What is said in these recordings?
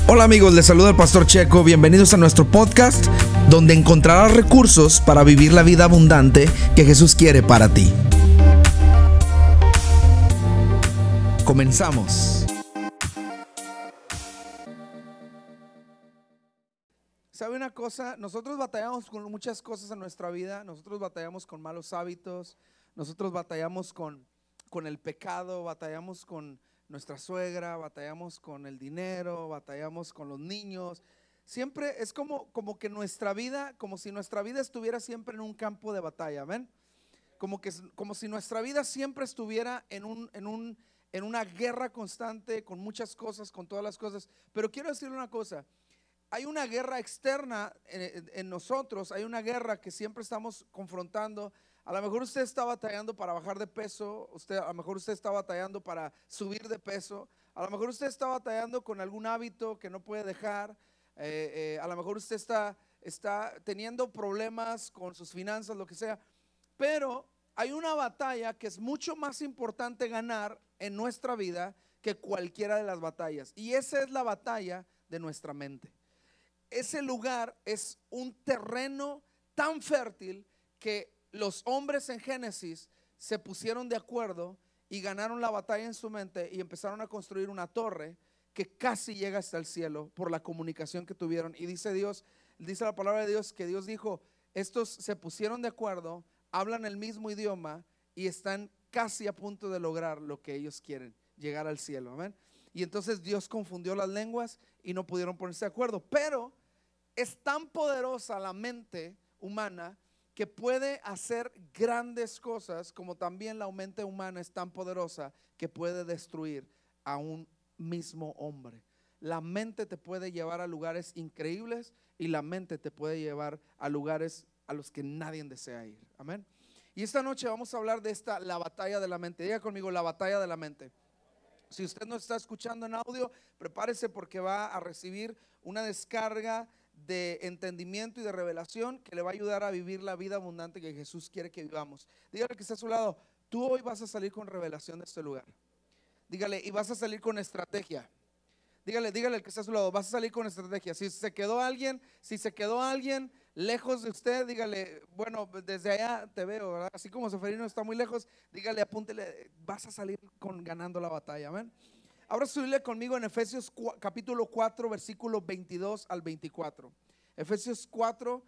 Hola amigos, les saluda el Pastor Checo. Bienvenidos a nuestro podcast, donde encontrarás recursos para vivir la vida abundante que Jesús quiere para ti. Comenzamos. ¿Sabe una cosa? Nosotros batallamos con muchas cosas en nuestra vida. Nosotros batallamos con malos hábitos. Nosotros batallamos con el pecado. Batallamos con nuestra suegra. Batallamos con el dinero. Batallamos con los niños. Siempre es como que nuestra vida, como si nuestra vida estuviera siempre en un campo de batalla. ¿Ven? Como si nuestra vida siempre estuviera en una guerra constante, con muchas cosas, con todas las cosas. Pero quiero decirle una cosa. Hay una guerra externa en nosotros, hay una guerra que siempre estamos confrontando. A lo mejor usted está batallando para bajar de peso, a lo mejor usted está batallando para subir de peso, a lo mejor usted está batallando con algún hábito que no puede dejar, a lo mejor usted está teniendo problemas con sus finanzas, lo que sea. Pero hay una batalla que es mucho más importante ganar en nuestra vida que cualquiera de las batallas, y esa es la batalla de nuestra mente. Ese lugar es un terreno tan fértil que los hombres en Génesis se pusieron de acuerdo y ganaron la batalla en su mente y empezaron a construir una torre que casi llega hasta el cielo por la comunicación que tuvieron. Y dice la palabra de Dios, que Dios dijo: estos se pusieron de acuerdo, hablan el mismo idioma y están casi a punto de lograr lo que ellos quieren, llegar al cielo. Amén. Y entonces Dios confundió las lenguas y no pudieron ponerse de acuerdo. Pero es tan poderosa la mente humana que puede hacer grandes cosas, como también la mente humana es tan poderosa que puede destruir a un mismo hombre. La mente te puede llevar a lugares increíbles y la mente te puede llevar a lugares a los que nadie desea ir. Amén. Y esta noche vamos a hablar de la batalla de la mente. Diga conmigo: la batalla de la mente. Si usted no está escuchando en audio, prepárese, porque va a recibir una descarga de entendimiento y de revelación que le va a ayudar a vivir la vida abundante que Jesús quiere que vivamos. Dígale que está a su lado: tú hoy vas a salir con revelación de este lugar. Dígale: y vas a salir con estrategia. Dígale al que está a su lado: vas a salir con estrategia. Si se quedó alguien lejos de usted, dígale: bueno, desde allá te veo, ¿verdad? Así como Seferino está muy lejos, dígale, apúntele: vas a salir ganando la batalla. Amén. Ahora subirle conmigo en Efesios capítulo 4, versículo 22 al 24. Efesios 4,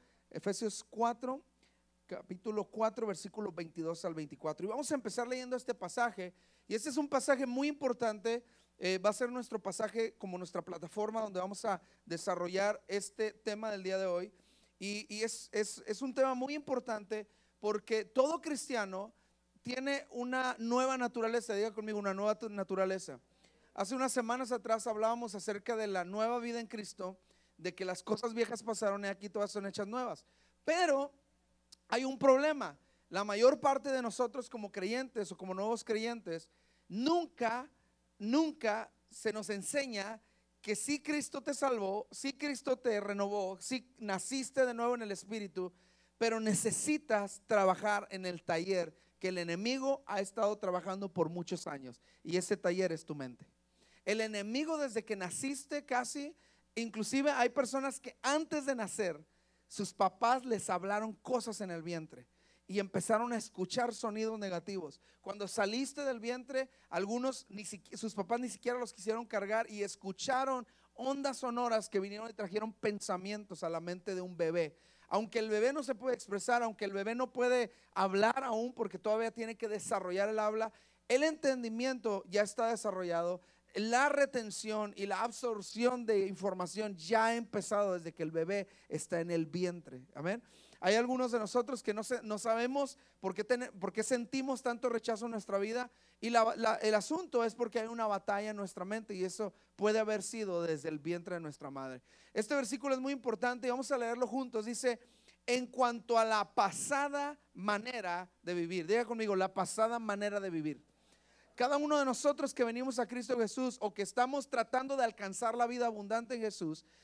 capítulo 4, versículo 22 al 24. Y vamos a empezar leyendo este pasaje. Y este es un pasaje muy importante. Va a ser nuestro pasaje, como nuestra plataforma donde vamos a desarrollar este tema del día de hoy. Y es un tema muy importante, porque todo cristiano tiene una nueva naturaleza. Diga conmigo: una nueva naturaleza. Hace unas semanas atrás hablábamos acerca de la nueva vida en Cristo, de que las cosas viejas pasaron y aquí todas son hechas nuevas. Pero hay un problema. La mayor parte de nosotros, como creyentes o como nuevos creyentes, nunca se nos enseña que si Cristo te salvó, si Cristo te renovó, si naciste de nuevo en el Espíritu, pero necesitas trabajar en el taller que el enemigo ha estado trabajando por muchos años, y ese taller es tu mente. El enemigo, desde que naciste, casi, inclusive hay personas que antes de nacer sus papás les hablaron cosas en el vientre y empezaron a escuchar sonidos negativos. Cuando saliste del vientre, algunos sus papás ni siquiera los quisieron cargar y escucharon ondas sonoras que vinieron y trajeron pensamientos a la mente de un bebé. Aunque el bebé no se puede expresar, aunque el bebé no puede hablar aún, porque todavía tiene que desarrollar el habla, el entendimiento ya está desarrollado. La retención y la absorción de información ya ha empezado desde que el bebé está en el vientre. Amén. Hay algunos de nosotros que no sabemos por qué sentimos tanto rechazo en nuestra vida, y el asunto es porque hay una batalla en nuestra mente, y eso puede haber sido desde el vientre de nuestra madre. Este versículo es muy importante y vamos a leerlo juntos. Dice: en cuanto a la pasada manera de vivir. Diga conmigo: la pasada manera de vivir. Cada uno de nosotros que venimos a Cristo Jesús, o que estamos tratando de alcanzar la vida abundante en Jesús,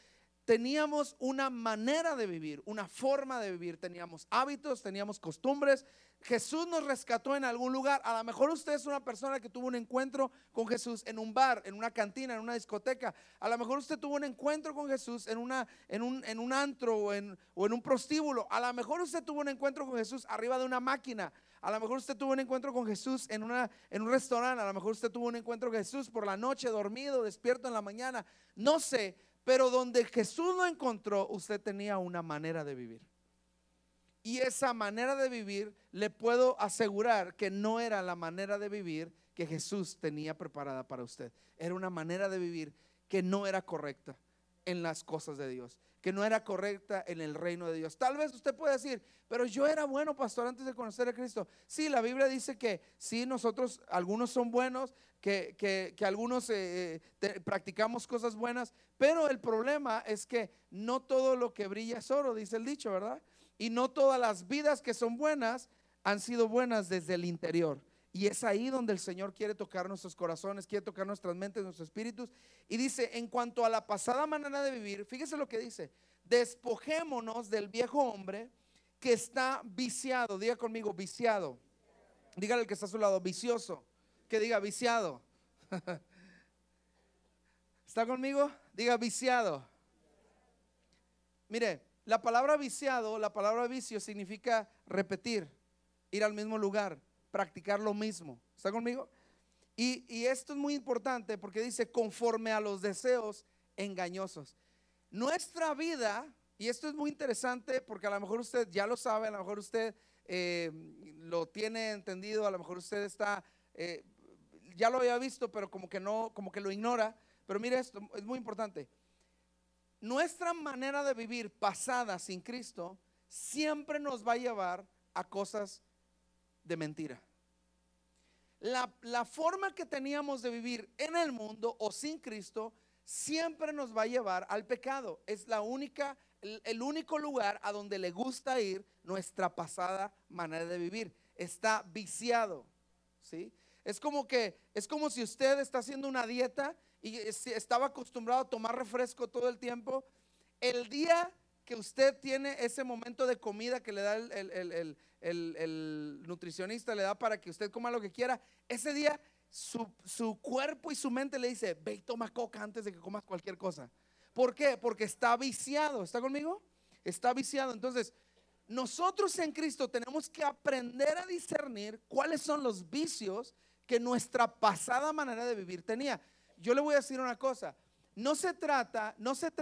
teníamos una manera de vivir, una forma de vivir, teníamos hábitos, teníamos costumbres. Jesús nos rescató en algún lugar. A lo mejor usted es una persona que tuvo un encuentro con Jesús en un bar, en una cantina, en una discoteca. A lo mejor usted tuvo un encuentro con Jesús en un antro o en un prostíbulo. A lo mejor usted tuvo un encuentro con Jesús arriba de una máquina. A lo mejor usted tuvo un encuentro con Jesús en un restaurante. A lo mejor usted tuvo un encuentro con Jesús por la noche, dormido, despierto en la mañana. No sé, pero donde Jesús lo encontró, usted tenía una manera de vivir. Y esa manera de vivir, le puedo asegurar que no era la manera de vivir que Jesús tenía preparada para usted. Era una manera de vivir que no era correcta en las cosas de Dios, que no era correcta en el reino de Dios. Tal vez usted puede decir, pero yo era bueno, pastor, antes de conocer a Cristo. Sí, la Biblia dice que sí, nosotros, algunos son buenos, que algunos practicamos cosas buenas, pero el problema es que no todo lo que brilla es oro, dice el dicho, ¿verdad? Y no todas las vidas que son buenas han sido buenas desde el interior. Y es ahí donde el Señor quiere tocar nuestros corazones, quiere tocar nuestras mentes, nuestros espíritus. Y dice, en cuanto a la pasada manera de vivir, fíjese lo que dice: despojémonos del viejo hombre que está viciado. Diga conmigo, viciado. Dígale al que está a su lado, vicioso. Que diga, viciado. ¿Está conmigo? Diga, viciado. Mire, la palabra viciado, la palabra vicio significa repetir, ir al mismo lugar, practicar lo mismo. ¿Está conmigo? Y esto es muy importante porque dice conforme a los deseos engañosos. Nuestra vida, y esto es muy interesante porque a lo mejor usted ya lo sabe, a lo mejor usted lo tiene entendido, a lo mejor usted está, ya lo había visto, pero como que no, como que lo ignora. Pero mire, esto es muy importante. Nuestra manera de vivir pasada sin Cristo siempre nos va a llevar a cosas de mentira. La forma que teníamos de vivir en el mundo o sin Cristo siempre nos va a llevar al pecado. Es el único lugar a donde le gusta ir nuestra pasada manera de vivir. Está viciado, ¿sí? Es como si usted está haciendo una dieta y estaba acostumbrado a tomar refresco todo el tiempo. El día que usted tiene ese momento de comida que le da el nutricionista, le da para que usted coma lo que quiera, ese día su cuerpo y su mente le dice: ve y toma coca antes de que comas cualquier cosa. ¿Por qué? Porque está viciado. ¿Está conmigo? Está viciado. Entonces, nosotros en Cristo tenemos que aprender a discernir cuáles son los vicios que nuestra pasada manera de vivir tenía. Yo le voy a decir una cosa: no se trata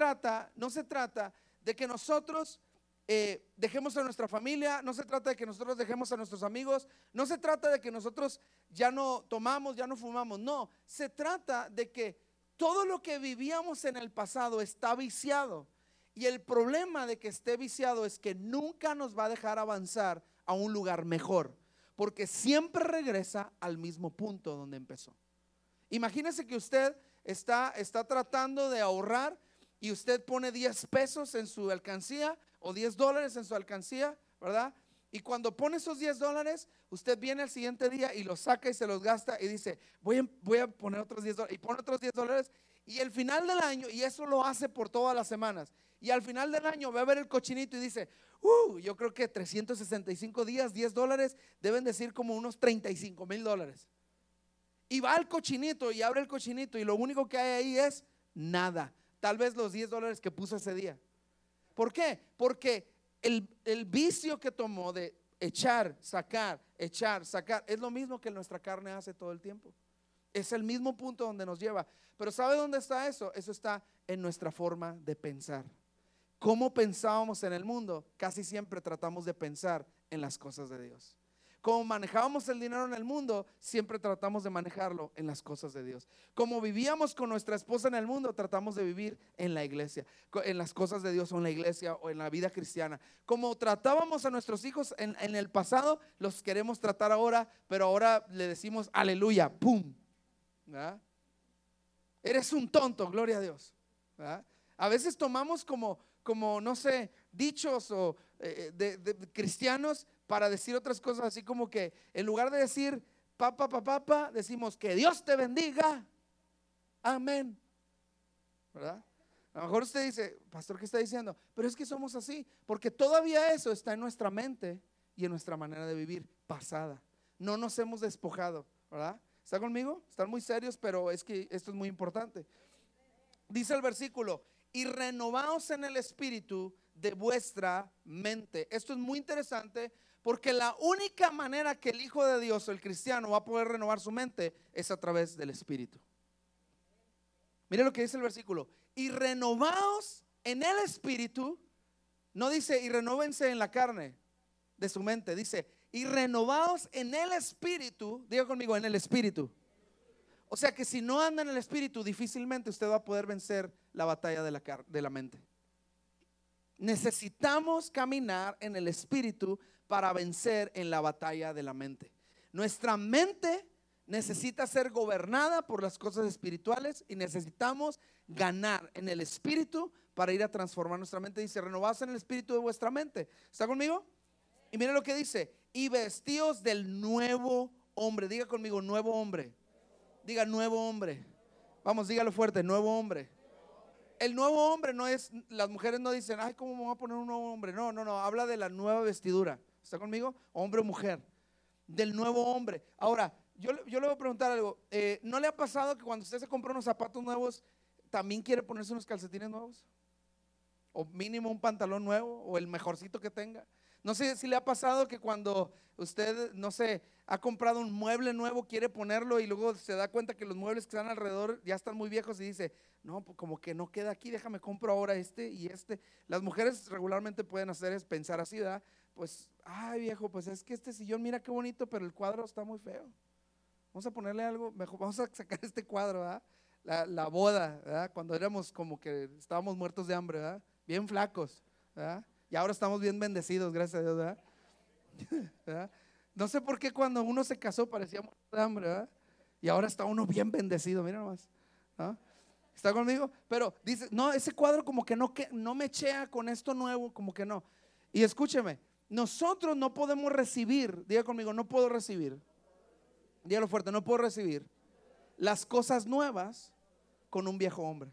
de que nosotros dejemos a nuestra familia, no se trata de que nosotros dejemos a nuestros amigos, no se trata de que nosotros ya no tomamos, ya no fumamos. No, se trata de que todo lo que vivíamos en el pasado está viciado. Y el problema de que esté viciado es que nunca nos va a dejar avanzar a un lugar mejor, porque siempre regresa al mismo punto donde empezó. Imagínese que usted está tratando de ahorrar y usted pone 10 pesos en su alcancía o $10 en su alcancía, ¿verdad? Y cuando pone esos $10, usted viene al siguiente día y los saca y se los gasta y dice: voy a poner otros $10, y pone otros $10. Y al final del año, y eso lo hace por todas las semanas, y al final del año va a ver el cochinito y dice: yo creo que 365 días, $10 deben decir como unos $35,000. Y va al cochinito y abre el cochinito y lo único que hay ahí es nada. Tal vez los $10 que puso ese día. ¿Por qué? Porque el vicio que tomó de echar, sacar, es lo mismo que nuestra carne hace todo el tiempo. Es el mismo punto donde nos lleva. Pero ¿sabe dónde está eso? Eso está en nuestra forma de pensar. ¿Cómo pensábamos en el mundo? Casi siempre tratamos de pensar en las cosas de Dios. Como manejábamos el dinero en el mundo, siempre tratamos de manejarlo en las cosas de Dios. Como vivíamos con nuestra esposa en el mundo, tratamos de vivir en la iglesia, en las cosas de Dios, o en la iglesia, o en la vida cristiana. Como tratábamos a nuestros hijos en el pasado, los queremos tratar ahora, pero ahora le decimos aleluya, pum, ¿verdad? Eres un tonto, gloria a Dios, ¿verdad? A veces tomamos como no sé, dichos o de cristianos para decir otras cosas, así como que en lugar de decir papá, decimos que Dios te bendiga, amén, ¿verdad? A lo mejor usted dice, pastor, ¿qué está diciendo? Pero es que somos así, porque todavía eso está en nuestra mente y en nuestra manera de vivir pasada. No nos hemos despojado, ¿verdad? ¿Está conmigo? Están muy serios, pero es que esto es muy importante. Dice el versículo, y renovaos en el espíritu de vuestra mente. Esto es muy interesante porque la única manera que el Hijo de Dios o el cristiano va a poder renovar su mente es a través del espíritu. Mire lo que dice el versículo, y renovaos en el espíritu. No dice y renóvense en la carne de su mente, dice y renovaos en el espíritu. Diga conmigo, en el espíritu. O sea que si no anda en el espíritu, difícilmente usted va a poder vencer la batalla de la mente. Necesitamos caminar en el espíritu para vencer en la batalla de la mente. Nuestra mente necesita ser gobernada por las cosas espirituales y necesitamos ganar en el espíritu para ir a transformar nuestra mente. Dice, renovaos en el espíritu de vuestra mente. ¿Está conmigo? Y mire lo que dice, y vestíos del nuevo hombre. Diga conmigo, nuevo hombre. Diga, nuevo hombre. Vamos, dígalo fuerte, nuevo hombre. El nuevo hombre no es, las mujeres no dicen, ay, ¿cómo me voy a poner un nuevo hombre? No, no, no, habla de la nueva vestidura. ¿Está conmigo? Hombre o mujer. Del nuevo hombre. Ahora, yo le voy a preguntar algo. ¿No le ha pasado que cuando usted se compra unos zapatos nuevos, también quiere ponerse unos calcetines nuevos? O mínimo un pantalón nuevo, o el mejorcito que tenga. No sé si le ha pasado que cuando usted, no sé, ha comprado un mueble nuevo, quiere ponerlo y luego se da cuenta que los muebles que están alrededor ya están muy viejos y dice, no, pues como que no queda aquí, déjame compro ahora este y este. Las mujeres regularmente pueden hacer es pensar así, ¿verdad? Pues, ay viejo, pues es que este sillón mira qué bonito, pero el cuadro está muy feo. Vamos a ponerle algo mejor, vamos a sacar este cuadro, ¿verdad? La boda, ¿verdad? Cuando éramos como que estábamos muertos de hambre, ¿verdad? Bien flacos, ¿verdad? Y ahora estamos bien bendecidos, gracias a Dios, ¿verdad? ¿Verdad? No sé por qué cuando uno se casó parecía muerto de hambre, ¿verdad? Y ahora está uno bien bendecido, mira nomás, ¿no? ¿Está conmigo? Pero dice, no, ese cuadro como que no me chea con esto nuevo, como que no. Y escúcheme, nosotros no podemos recibir, diga conmigo, no puedo recibir, dígalo fuerte, no puedo recibir las cosas nuevas con un viejo hombre.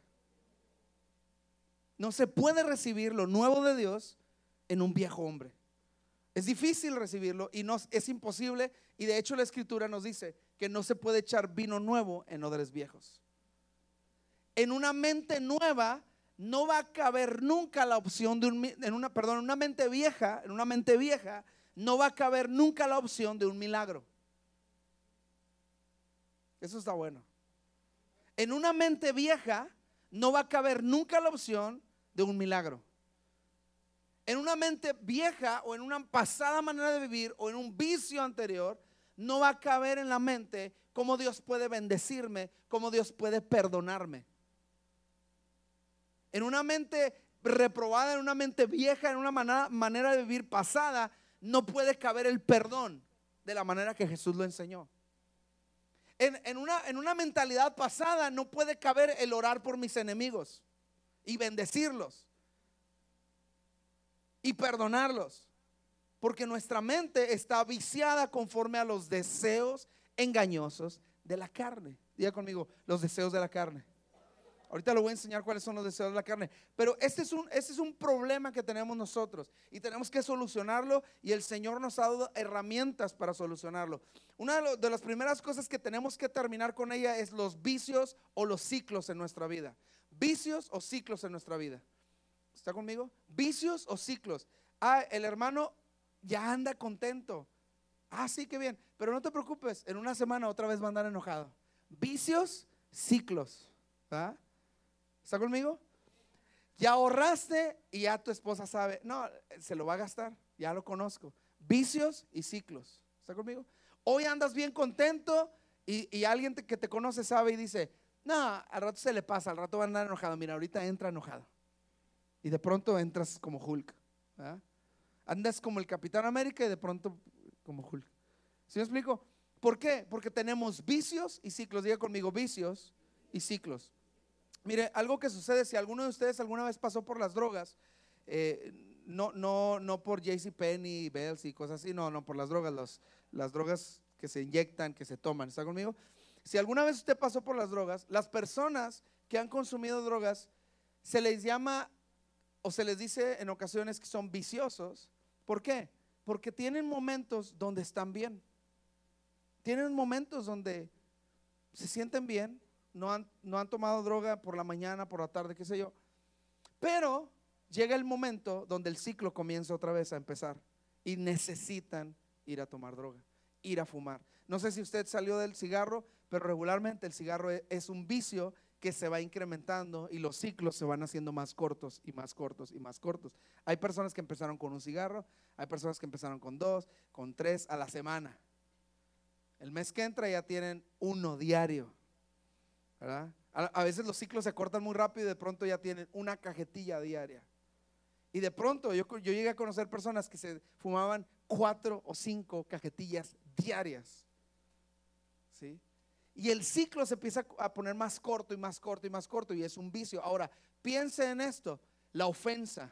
No se puede recibir lo nuevo de Dios en un viejo hombre. Es difícil recibirlo y no, es imposible. Y de hecho la escritura nos dice que no se puede echar vino nuevo en odres viejos. En una mente nueva no va a caber nunca la opción de en una mente vieja no va a caber nunca la opción de un milagro. Eso está bueno. En una mente vieja no va a caber nunca la opción de un milagro. En una mente vieja o en una pasada manera de vivir o en un vicio anterior, no va a caber en la mente cómo Dios puede bendecirme, cómo Dios puede perdonarme. En una mente reprobada, en una mente vieja, en una manera de vivir pasada, no puede caber el perdón de la manera que Jesús lo enseñó. En una mentalidad pasada no puede caber el orar por mis enemigos y bendecirlos y perdonarlos, porque nuestra mente está viciada conforme a los deseos engañosos de la carne. Diga conmigo, los deseos de la carne. Ahorita le voy a enseñar cuáles son los deseos de la carne, pero este es un problema que tenemos nosotros y tenemos que solucionarlo, y el Señor nos ha dado herramientas para solucionarlo. Una de las primeras cosas que tenemos que terminar con ella es los vicios o los ciclos en nuestra vida. Vicios o ciclos en nuestra vida. ¿Está conmigo? Vicios o ciclos. Ah, el hermano ya anda contento. Ah, sí, qué bien. Pero no te preocupes, en una semana otra vez va a andar enojado. Vicios, ciclos. ¿Ah? ¿Está conmigo? Ya ahorraste y ya tu esposa sabe, no, se lo va a gastar, ya lo conozco. Vicios y ciclos. ¿Está conmigo? Hoy andas bien contento y alguien que te conoce sabe y dice, no, al rato se le pasa, al rato va a andar enojado. Mira, ahorita entra enojado. Y de pronto entras como Hulk. ¿Ah? Andas como el Capitán América y de pronto como Hulk. ¿Sí me explico? ¿Por qué? Porque tenemos vicios y ciclos. Diga conmigo, vicios y ciclos. Mire, algo que sucede, si alguno de ustedes alguna vez pasó por las drogas, no por JCPenney, Bells y cosas así, no, por las drogas, las drogas que se inyectan, que se toman. ¿Está conmigo? Si alguna vez usted pasó por las drogas, las personas que han consumido drogas se les llama o se les dice en ocasiones que son viciosos. ¿Por qué? Porque tienen momentos donde están bien. Tienen momentos donde se sienten bien, no han tomado droga por la mañana, por la tarde, qué sé yo. Pero llega el momento donde el ciclo comienza otra vez a empezar y necesitan ir a tomar droga, ir a fumar. No sé si usted salió del cigarro, pero regularmente el cigarro es un vicio que se va incrementando y los ciclos se van haciendo más cortos y más cortos y más cortos. Hay personas que empezaron con un cigarro, hay personas que empezaron con 2, con 3 a la semana. El mes que entra ya tienen uno diario, ¿verdad? A veces los ciclos se cortan muy rápido y de pronto ya tienen una cajetilla diaria. Y de pronto yo llegué a conocer personas que se fumaban 4 o 5 cajetillas diarias, ¿sí? Y el ciclo se empieza a poner más corto y más corto y más corto y es un vicio. Ahora, piense en esto, la ofensa.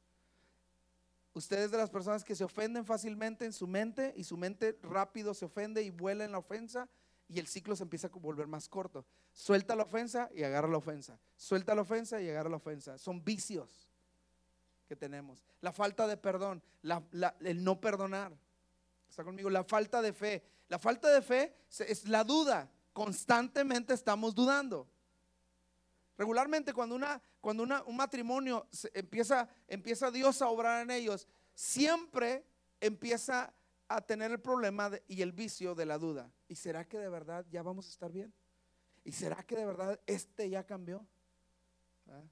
Ustedes de las personas que se ofenden fácilmente en su mente y su mente rápido se ofende y vuela en la ofensa y el ciclo se empieza a volver más corto. Suelta la ofensa y agarra la ofensa. Suelta la ofensa y agarra la ofensa. Son vicios que tenemos. La falta de perdón, el no perdonar. ¿Está conmigo? La falta de fe. La falta de fe es la duda. Constantemente estamos dudando. Regularmente cuando un matrimonio empieza Dios a obrar en ellos, siempre empieza a tener el problema y el vicio de la duda. ¿Y será que de verdad ya vamos a estar bien? ¿Y será que de verdad ya cambió? ¿Ah?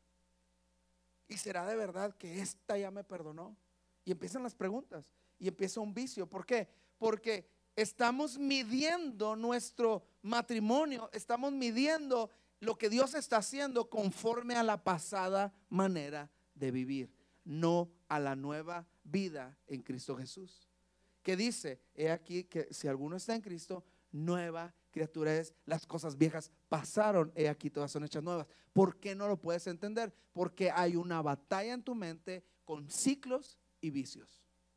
¿Y será de verdad que esta ya me perdonó? Y empiezan las preguntas y empieza un vicio. ¿Por qué? Porque estamos midiendo nuestro matrimonio, estamos midiendo lo que Dios está haciendo conforme a la pasada manera de vivir, no a la nueva vida en Cristo Jesús. Que dice, he aquí que si alguno está en Cristo, nueva criatura es, las cosas viejas pasaron, he aquí todas son hechas nuevas. ¿Por qué no lo puedes entender? Porque hay una batalla en tu mente con ciclos y vicios.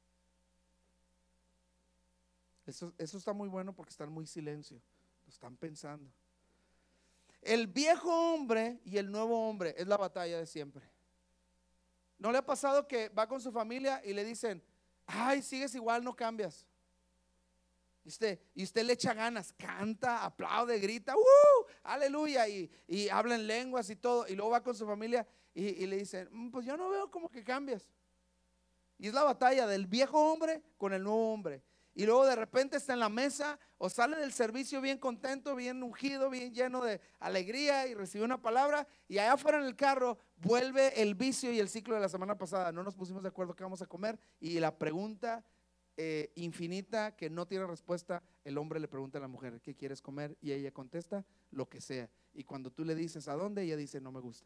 Eso está muy bueno porque están muy silencio, lo están pensando. El viejo hombre y el nuevo hombre es la batalla de siempre. ¿No le ha pasado que va con su familia y le dicen, ay, sigues igual, no cambias? Y usted le echa ganas, canta, aplaude, grita, aleluya, y habla en lenguas y todo. Y luego va con su familia y le dicen, pues yo no veo como que cambias. Y es la batalla del viejo hombre con el nuevo hombre. Y luego de repente está en la mesa o sale del servicio bien contento, bien ungido, bien lleno de alegría y recibe una palabra, y allá afuera en el carro vuelve el vicio y el ciclo de la semana pasada. No nos pusimos de acuerdo qué vamos a comer, y la pregunta infinita que no tiene respuesta, el hombre le pregunta a la mujer, ¿qué quieres comer? Y ella contesta, lo que sea. Y cuando tú le dices ¿a dónde? Ella dice, no me gusta.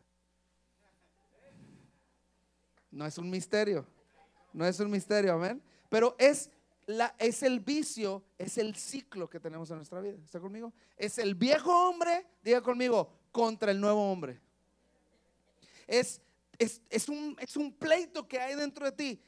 No es un misterio, no es un misterio, amén. Pero es el vicio, es el ciclo que tenemos en nuestra vida. ¿Está conmigo? Es el viejo hombre, diga conmigo, contra el nuevo hombre. Es un pleito que hay dentro de ti.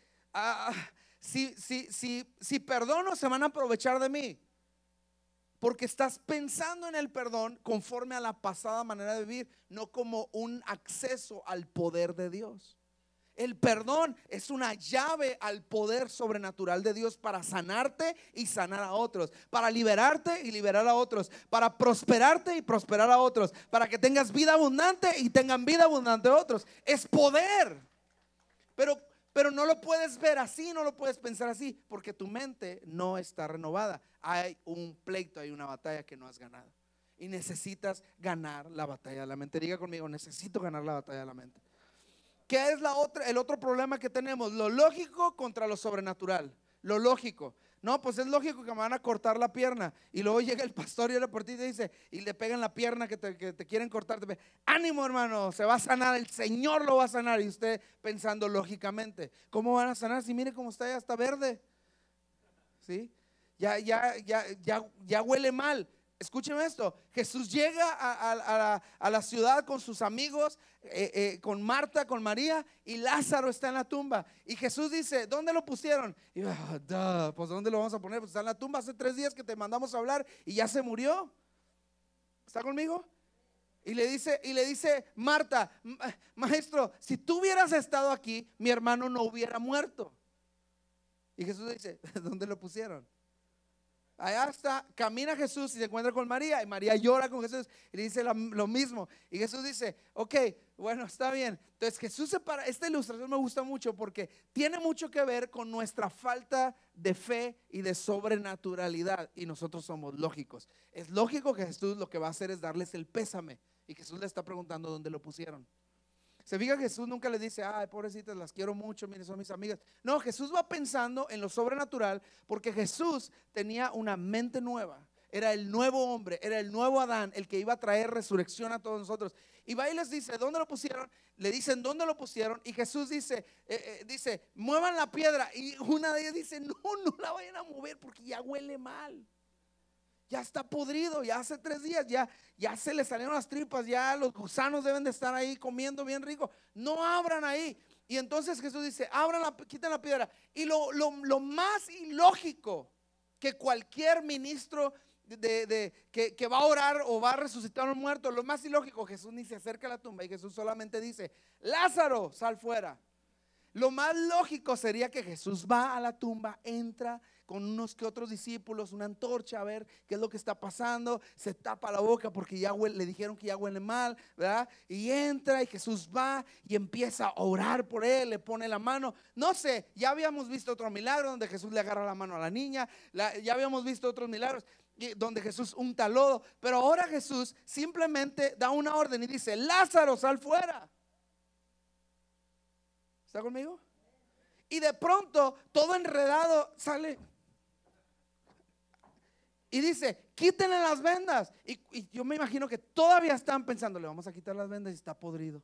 Si perdono, se van a aprovechar de mí, porque estás pensando en el perdón conforme a la pasada manera de vivir, no como un acceso al poder de Dios. El perdón es una llave al poder sobrenatural de Dios para sanarte y sanar a otros, para liberarte y liberar a otros, para prosperarte y prosperar a otros, para que tengas vida abundante y tengan vida abundante a otros. Es poder. Pero no lo puedes ver así, no lo puedes pensar así, porque tu mente no está renovada. Hay un pleito, hay una batalla que no has ganado. Y necesitas ganar la batalla de la mente. Diga conmigo, necesito ganar la batalla de la mente. ¿Qué es el otro problema que tenemos? Lo lógico contra lo sobrenatural. Lo lógico. No, pues es lógico que me van a cortar la pierna. Y luego llega el pastor y ora por ti y te dice, y le pegan la pierna que te quieren cortar. Ánimo, hermano, se va a sanar, el Señor lo va a sanar. Y usted pensando lógicamente, ¿cómo van a sanar? Si mire cómo está, ya está verde. ¿Sí? Ya huele mal. Escúcheme esto, Jesús llega a la ciudad con sus amigos, con Marta, con María, y Lázaro está en la tumba. Y Jesús dice, ¿dónde lo pusieron? Y pues ¿dónde lo vamos a poner? Pues está en la tumba, hace 3 días que te mandamos a hablar y ya se murió. ¿Está conmigo? Y le dice Marta, maestro, si tú hubieras estado aquí, mi hermano no hubiera muerto. Y Jesús dice, ¿dónde lo pusieron? Allá está, camina Jesús y se encuentra con María, y María llora con Jesús y le dice lo mismo. Y Jesús dice, ok, bueno, está bien. Entonces Jesús separa. Esta ilustración me gusta mucho porque tiene mucho que ver con nuestra falta de fe y de sobrenaturalidad, y nosotros somos lógicos. Es lógico que Jesús lo que va a hacer es darles el pésame, y Jesús le está preguntando dónde lo pusieron. Se fija, Jesús nunca les dice, ay, pobrecitas, las quiero mucho, miren, son mis amigas. No, Jesús va pensando en lo sobrenatural, porque Jesús tenía una mente nueva. Era el nuevo hombre, era el nuevo Adán, el que iba a traer resurrección a todos nosotros. Y va y les dice, ¿dónde lo pusieron? Le dicen, ¿dónde lo pusieron? Y Jesús dice, muevan la piedra. Y una de ellas dice, no, no la vayan a mover porque ya huele mal. Ya está podrido, ya hace 3 días, ya se le salieron las tripas, ya los gusanos deben de estar ahí comiendo bien rico. No abran ahí. Y entonces Jesús dice, quiten la piedra. Y lo más ilógico que cualquier ministro que va a orar o va a resucitar a un muerto, lo más ilógico, Jesús ni se acerca a la tumba, y Jesús solamente dice, Lázaro, sal fuera. Lo más lógico sería que Jesús va a la tumba, entra con unos que otros discípulos, una antorcha, a ver qué es lo que está pasando, se tapa la boca porque ya le dijeron que ya huele mal, ¿verdad? Y entra, y Jesús va y empieza a orar por él, le pone la mano. No sé, ya habíamos visto otro milagro donde Jesús le agarra la mano a la niña, ya habíamos visto otros milagros donde Jesús unta lodo, pero ahora Jesús simplemente da una orden y dice, Lázaro, sal fuera. ¿Está conmigo? Y de pronto, todo enredado, sale y dice, quítenle las vendas. Y yo me imagino que todavía están pensando, le vamos a quitar las vendas y está podrido.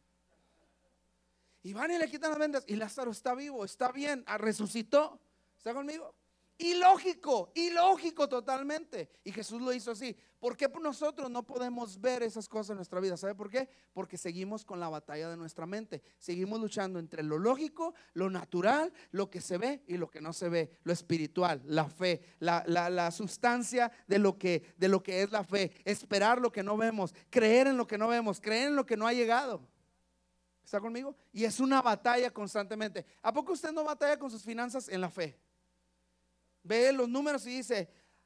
Y van y le quitan las vendas, y Lázaro está vivo, está bien, resucitó. ¿Está conmigo? Ilógico totalmente. Y Jesús lo hizo así. ¿Por qué nosotros no podemos ver esas cosas en nuestra vida? ¿Sabe por qué? Porque seguimos con la batalla de nuestra mente. Seguimos luchando entre lo lógico, lo natural, lo que se ve y lo que no se ve, lo espiritual, la fe, la sustancia de lo que es la fe. Esperar lo que no vemos, creer en lo que no vemos, creer en lo que no ha llegado. ¿Está conmigo? Y es una batalla constantemente. ¿A poco usted no batalla con sus finanzas en la fe? Ve los números y dice,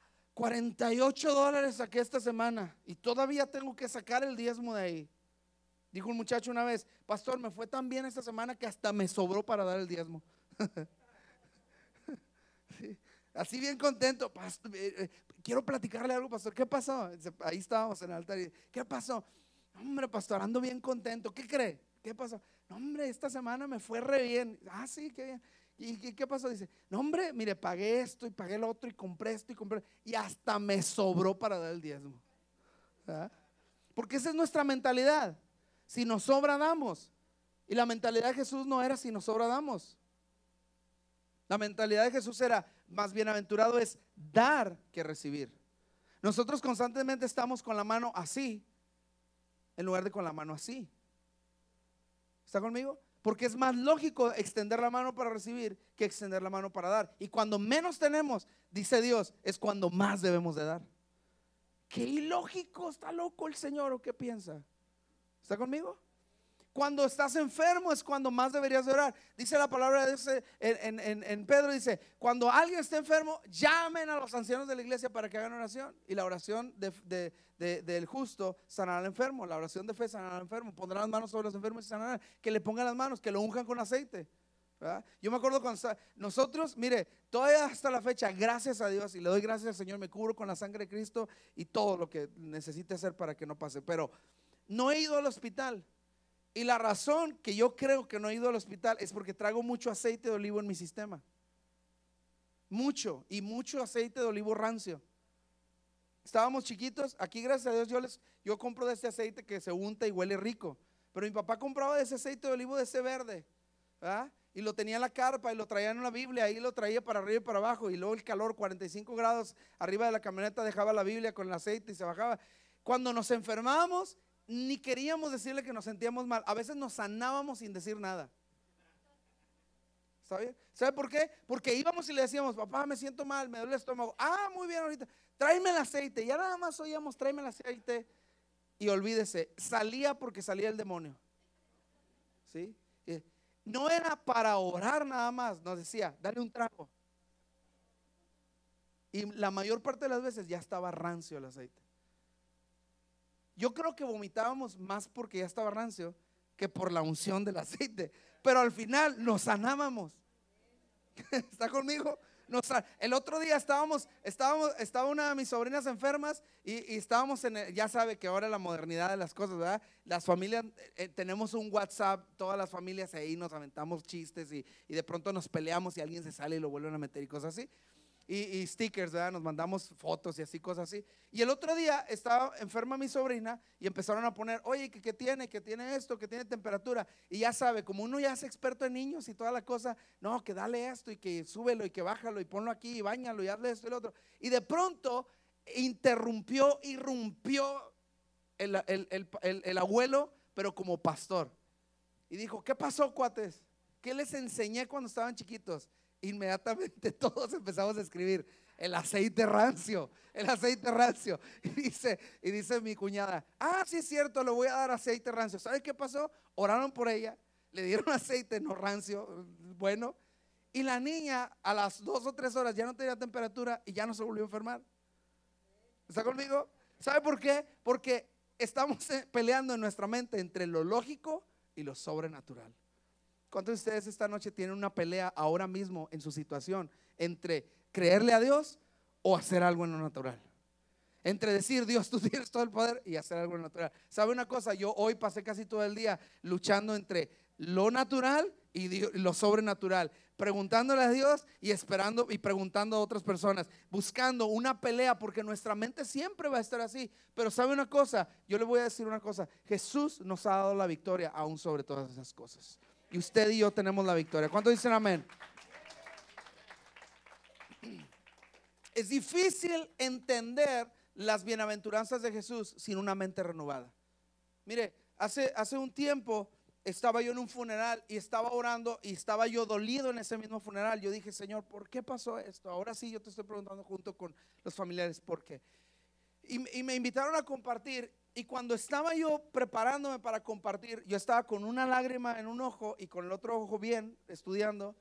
$48 saqué esta semana y todavía tengo que sacar el diezmo de ahí. Dijo un muchacho una vez, pastor, me fue tan bien esta semana que hasta me sobró para dar el diezmo. Sí, así bien contento. Pastor, quiero platicarle algo, pastor. ¿Qué pasó? Ahí estábamos en el altar y, ¿qué pasó? Hombre, pastor, ando bien contento. ¿Qué cree? ¿Qué pasó? No, hombre, esta semana me fue re bien. Ah, sí, qué bien. ¿Y qué pasó? Dice, no, hombre, mire, pagué esto y pagué lo otro y compré esto y compré, y hasta me sobró para dar el diezmo. ¿Ah? Porque esa es nuestra mentalidad. Si nos sobra, damos. Y la mentalidad de Jesús no era si nos sobra, damos. La mentalidad de Jesús era, más bienaventurado es dar que recibir. Nosotros constantemente estamos con la mano así en lugar de con la mano así. ¿Está conmigo? Porque es más lógico extender la mano para recibir que extender la mano para dar. Y cuando menos tenemos, dice Dios, es cuando más debemos de dar. Qué ilógico, está loco el Señor, ¿o qué piensa? ¿Está conmigo? Cuando estás enfermo es cuando más deberías de orar. Dice la palabra de Dios en Pedro, dice, cuando alguien esté enfermo, llamen a los ancianos de la iglesia para que hagan oración. Y la oración del justo sanará al enfermo. La oración de fe sanará al enfermo. Pondrán las manos sobre los enfermos y sanarán. Que le pongan las manos, que lo unjan con aceite. ¿Verdad? Yo me acuerdo cuando nosotros, mire, todavía hasta la fecha, gracias a Dios, y le doy gracias al Señor, me cubro con la sangre de Cristo y todo lo que necesite hacer para que no pase. Pero no he ido al hospital. Y la razón que yo creo que no he ido al hospital es porque traigo mucho aceite de olivo en mi sistema. Mucho, y mucho aceite de olivo rancio. Estábamos chiquitos, aquí gracias a Dios yo compro de ese aceite que se unta y huele rico. Pero mi papá compraba de ese aceite de olivo de ese verde, ¿verdad? Y lo tenía en la carpa y lo traía en la Biblia, ahí lo traía para arriba y para abajo. Y luego el calor, 45 grados arriba de la camioneta, dejaba la Biblia con el aceite y se bajaba. Cuando nos enfermábamos, ni queríamos decirle que nos sentíamos mal. A veces nos sanábamos sin decir nada. ¿Sabe por qué? Porque íbamos y le decíamos, papá, me siento mal, me duele el estómago. Ah, muy bien, ahorita, tráeme el aceite. Ya nada más oíamos, tráeme el aceite. y olvídese, salía porque salía el demonio. ¿Sí? No era para orar nada más, nos decía, dale un trago. Y la mayor parte de las veces ya estaba rancio el aceite. Yo creo que vomitábamos más porque ya estaba rancio que por la unción del aceite. Pero al final nos sanábamos. ¿Está conmigo? El otro día estaba una de mis sobrinas enfermas y estábamos ya sabe que ahora la modernidad de las cosas, ¿verdad? Las familias, tenemos un WhatsApp, todas las familias ahí nos aventamos chistes y de pronto nos peleamos y alguien se sale y lo vuelven a meter y cosas así. Y stickers, ¿verdad? Nos mandamos fotos y así, cosas así. Y el otro día estaba enferma mi sobrina y empezaron a poner, oye, ¿qué tiene? ¿Qué tiene esto? ¿Qué tiene temperatura? Y ya sabe, como uno ya es experto en niños y toda la cosa, no, que dale esto y que súbelo y que bájalo y ponlo aquí y báñalo y hazle esto y lo otro. Y de pronto irrumpió el abuelo, pero como pastor. Y dijo, ¿qué pasó, cuates? ¿Qué les enseñé cuando estaban chiquitos? Inmediatamente todos empezamos a escribir el aceite rancio, el aceite rancio. Y dice mi cuñada, sí es cierto, le voy a dar aceite rancio. ¿Sabe qué pasó? Oraron por ella, le dieron aceite no rancio, bueno, y la niña a las 2 o 3 horas ya no tenía temperatura y ya no se volvió a enfermar. ¿Está conmigo? ¿Sabe por qué? Porque estamos peleando en nuestra mente entre lo lógico y lo sobrenatural. ¿Cuántos de ustedes esta noche tienen una pelea ahora mismo en su situación entre creerle a Dios o hacer algo en lo natural? Entre decir, Dios, tú tienes todo el poder, y hacer algo en lo natural. ¿Sabe una cosa? Yo hoy pasé casi todo el día luchando entre lo natural y lo sobrenatural, preguntándole a Dios y esperando y preguntando a otras personas, buscando una pelea, porque nuestra mente siempre va a estar así. Pero ¿sabe una cosa? Yo le voy a decir una cosa: Jesús nos ha dado la victoria aún sobre todas esas cosas. Y usted y yo tenemos la victoria. ¿Cuántos dicen amén? Es difícil entender las bienaventuranzas de Jesús sin una mente renovada. Mire, hace un tiempo estaba yo en un funeral y estaba orando y estaba yo dolido en ese mismo funeral. Yo dije, Señor, ¿por qué pasó esto? Ahora sí yo te estoy preguntando junto con los familiares, ¿por qué? Y me invitaron a compartir. Y cuando estaba yo preparándome para compartir, yo estaba con una lágrima en un ojo y con el otro ojo bien, estudiando.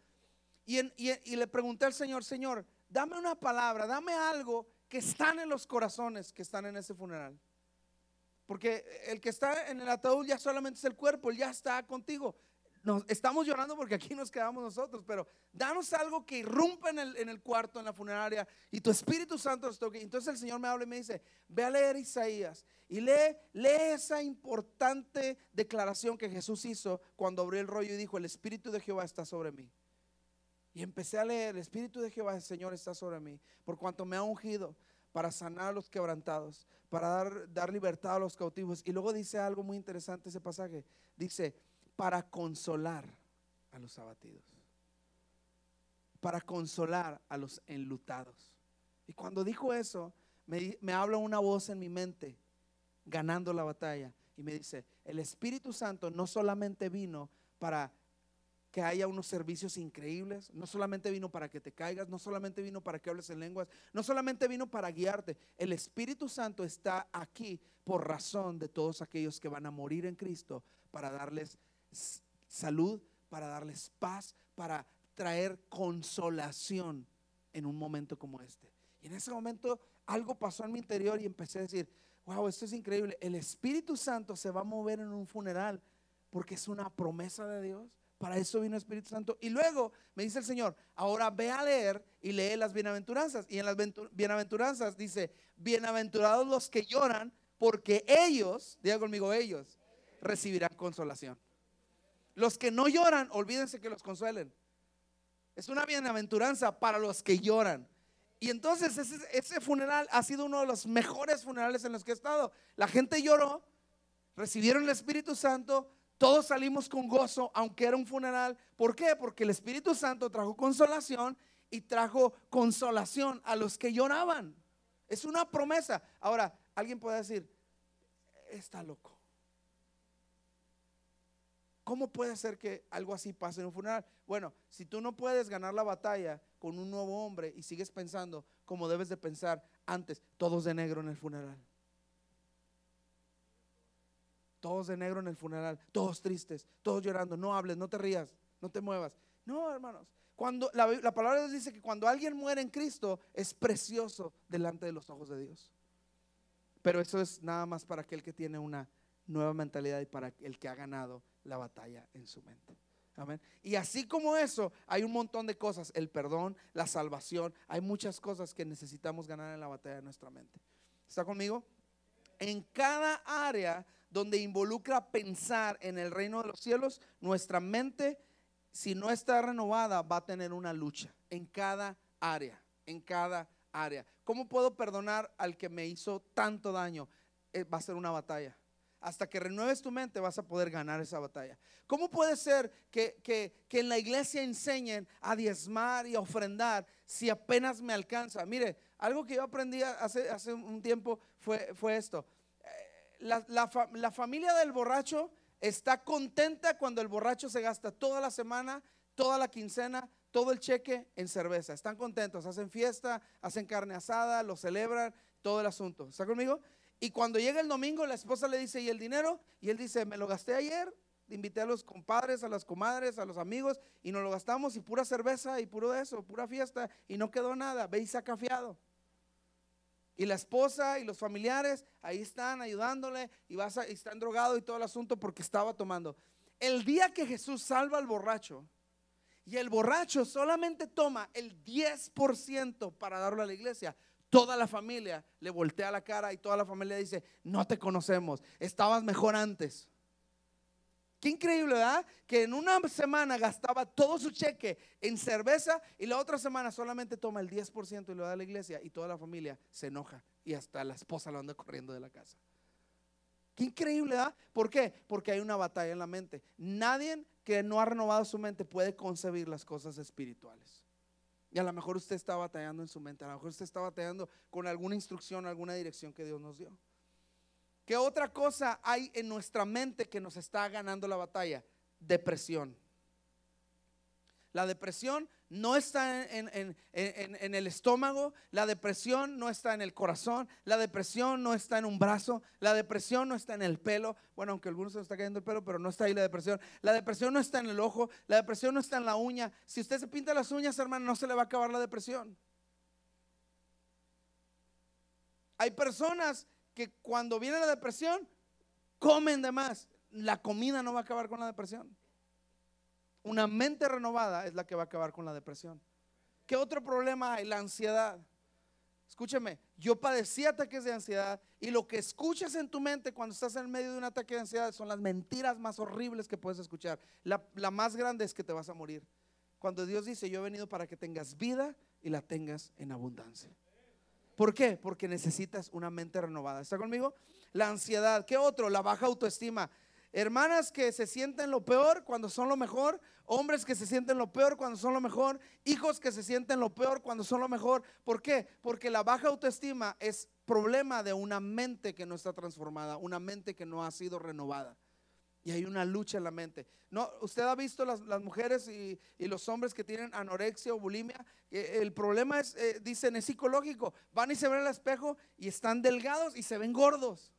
Y le pregunté al Señor, Señor, dame una palabra, dame algo que están en los corazones que están en ese funeral. Porque el que está en el ataúd ya solamente es el cuerpo, él ya está contigo. Estamos llorando porque aquí nos quedamos nosotros, pero danos algo que irrumpa en el cuarto, en la funeraria, y tu Espíritu Santo nos toque. Entonces el Señor me habla y me dice, ve a leer Isaías y lee esa importante declaración que Jesús hizo cuando abrió el rollo y dijo, el Espíritu de Jehová está sobre mí. Y empecé a leer, el Espíritu de Jehová, el Señor, está sobre mí, por cuanto me ha ungido para sanar a los quebrantados, para dar libertad a los cautivos. Y luego dice algo muy interesante ese pasaje, dice, para consolar a los abatidos, para consolar a los enlutados. Y cuando dijo eso, me habla una voz en mi mente, ganando la batalla, y me dice, el Espíritu Santo no solamente vino para que haya unos servicios increíbles, no solamente vino para que te caigas, no solamente vino para que hables en lenguas, no solamente vino para guiarte. El Espíritu Santo está aquí por razón de todos aquellos que van a morir en Cristo, para darles salud, para darles paz, para traer consolación en un momento como este. Y en ese momento algo pasó en mi interior y empecé a decir, wow, esto es increíble. El Espíritu Santo se va a mover en un funeral porque es una promesa de Dios. Para eso vino el Espíritu Santo. Y luego me dice el Señor, ahora ve a leer y lee las bienaventuranzas. Y en las bienaventuranzas dice, bienaventurados los que lloran, porque ellos, diga conmigo, ellos recibirán consolación. Los que no lloran, olvídense que los consuelen. Es una bienaventuranza para los que lloran. Y entonces ese funeral ha sido uno de los mejores funerales en los que he estado. La gente lloró, recibieron el Espíritu Santo. Todos salimos con gozo, aunque era un funeral. ¿Por qué? Porque el Espíritu Santo trajo consolación y trajo consolación a los que lloraban. Es una promesa. Ahora, alguien puede decir, está loco. ¿Cómo puede ser que algo así pase en un funeral? Bueno, si tú no puedes ganar la batalla con un nuevo hombre y sigues pensando como debes de pensar antes, todos de negro en el funeral. todos de negro en el funeral, todos tristes, todos llorando, no hables, no te rías, no te muevas. No, hermanos, cuando la palabra de Dios dice que cuando alguien muere en Cristo es precioso delante de los ojos de Dios. Pero eso es nada más para aquel que tiene una nueva mentalidad y para el que ha ganado la batalla en su mente. Amén. Y así como eso, hay un montón de cosas, el perdón, la salvación, hay muchas cosas que necesitamos ganar en la batalla de nuestra mente. ¿Está conmigo? En cada área donde involucra pensar en el reino de los cielos, nuestra mente, si no está renovada, va a tener una lucha en cada área, en cada área. ¿Cómo puedo perdonar al que me hizo tanto daño? Va a ser una batalla. Hasta que renueves tu mente vas a poder ganar esa batalla. ¿Cómo puede ser que en la iglesia enseñen a diezmar y a ofrendar si apenas me alcanza? Mire, algo que yo aprendí hace un tiempo fue esto. La familia del borracho está contenta cuando el borracho se gasta toda la semana, toda la quincena, todo el cheque en cerveza. Están contentos, hacen fiesta, hacen carne asada, lo celebran, todo el asunto. ¿Está conmigo? Y cuando llega el domingo, la esposa le dice: ¿y el dinero? Y él dice: me lo gasté ayer, invité a los compadres, a las comadres, a los amigos, y nos lo gastamos, y pura cerveza y puro eso, pura fiesta, y no quedó nada. Ve y saca fiado. Y la esposa y los familiares ahí están ayudándole, y están drogados y todo el asunto porque estaba tomando. El día que Jesús salva al borracho, y el borracho solamente toma el 10% para darlo a la iglesia, toda la familia le voltea la cara y toda la familia dice: no te conocemos, estabas mejor antes. Qué increíble, ¿verdad? Que en una semana gastaba todo su cheque en cerveza y la otra semana solamente toma el 10% y lo da a la iglesia, y toda la familia se enoja y hasta la esposa lo anda corriendo de la casa. Qué increíble, ¿verdad? ¿Por qué? Porque hay una batalla en la mente. Nadie que no ha renovado su mente puede concebir las cosas espirituales. Y a lo mejor usted está batallando en su mente, a lo mejor usted está batallando con alguna instrucción, alguna dirección que Dios nos dio. ¿Qué otra cosa hay en nuestra mente que nos está ganando la batalla? Depresión. La depresión no está en el estómago, la depresión no está en el corazón, la depresión no está en un brazo, la depresión no está en el pelo. Bueno, aunque a algunos se les está cayendo el pelo, pero no está ahí la depresión. La depresión no está en el ojo, la depresión no está en la uña. Si usted se pinta las uñas, hermano, no se le va a acabar la depresión. Hay personas que cuando viene la depresión comen de más. La comida no va a acabar con la depresión. Una mente renovada es la que va a acabar con la depresión. ¿Qué otro problema hay? La ansiedad. Escúcheme, yo padecí ataques de ansiedad, y lo que escuchas en tu mente cuando estás en medio de un ataque de ansiedad son las mentiras más horribles que puedes escuchar. La más grande es que te vas a morir. Cuando Dios dice: yo he venido para que tengas vida y la tengas en abundancia. ¿Por qué? Porque necesitas una mente renovada. ¿Está conmigo? La ansiedad. ¿Qué otro? La baja autoestima. Hermanas que se sienten lo peor cuando son lo mejor, hombres que se sienten lo peor cuando son lo mejor, hijos que se sienten lo peor cuando son lo mejor. ¿Por qué? Porque la baja autoestima es problema de una mente que no está transformada, una mente que no ha sido renovada. Y hay una lucha en la mente. No, usted ha visto las mujeres y los hombres que tienen anorexia o bulimia. El problema es, dicen, es psicológico. Van y se ven al espejo y están delgados y se ven gordos.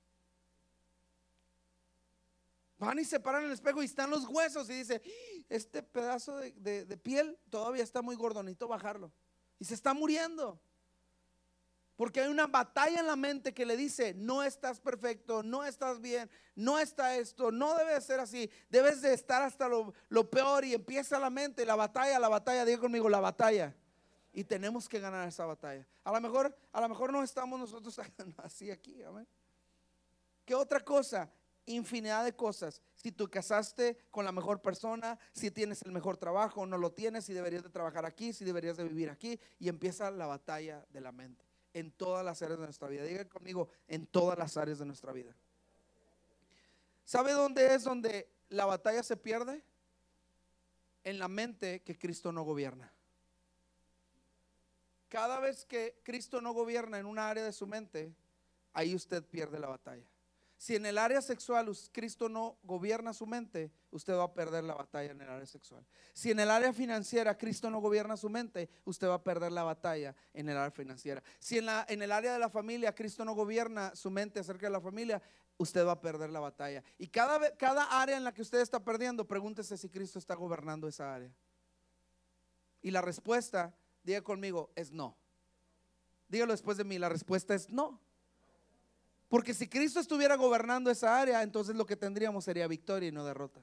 Van y se paran en el espejo y están los huesos, y dice: este pedazo de piel todavía está muy gordo, necesito bajarlo. Y se está muriendo. Porque hay una batalla en la mente que le dice: no estás perfecto, no estás bien, no está esto, no debe ser así, debes de estar hasta lo peor. Y empieza la mente, la batalla, diga conmigo, la batalla. Y tenemos que ganar esa batalla. A lo mejor no estamos nosotros así aquí, amén. ¿Qué otra cosa? Infinidad de cosas. Si tú casaste con la mejor persona, si tienes el mejor trabajo, no lo tienes, si deberías de trabajar aquí, si deberías de vivir aquí. Y empieza la batalla de la mente en todas las áreas de nuestra vida. Diga conmigo, en todas las áreas de nuestra vida. ¿Sabe dónde es donde la batalla se pierde? En la mente que Cristo no gobierna. Cada vez que Cristo no gobierna en una área de su mente, ahí usted pierde la batalla. Si en el área sexual Cristo no gobierna su mente, usted va a perder la batalla en el área sexual. Si en el área financiera Cristo no gobierna su mente, usted va a perder la batalla en el área financiera. Si en el área de la familia Cristo no gobierna su mente acerca de la familia, usted va a perder la batalla. Y cada área en la que usted está perdiendo, pregúntese si Cristo está gobernando esa área. Y la respuesta, diga conmigo, es no. Dígalo después de mí, la respuesta es no. Porque si Cristo estuviera gobernando esa área, entonces lo que tendríamos sería victoria y no derrota.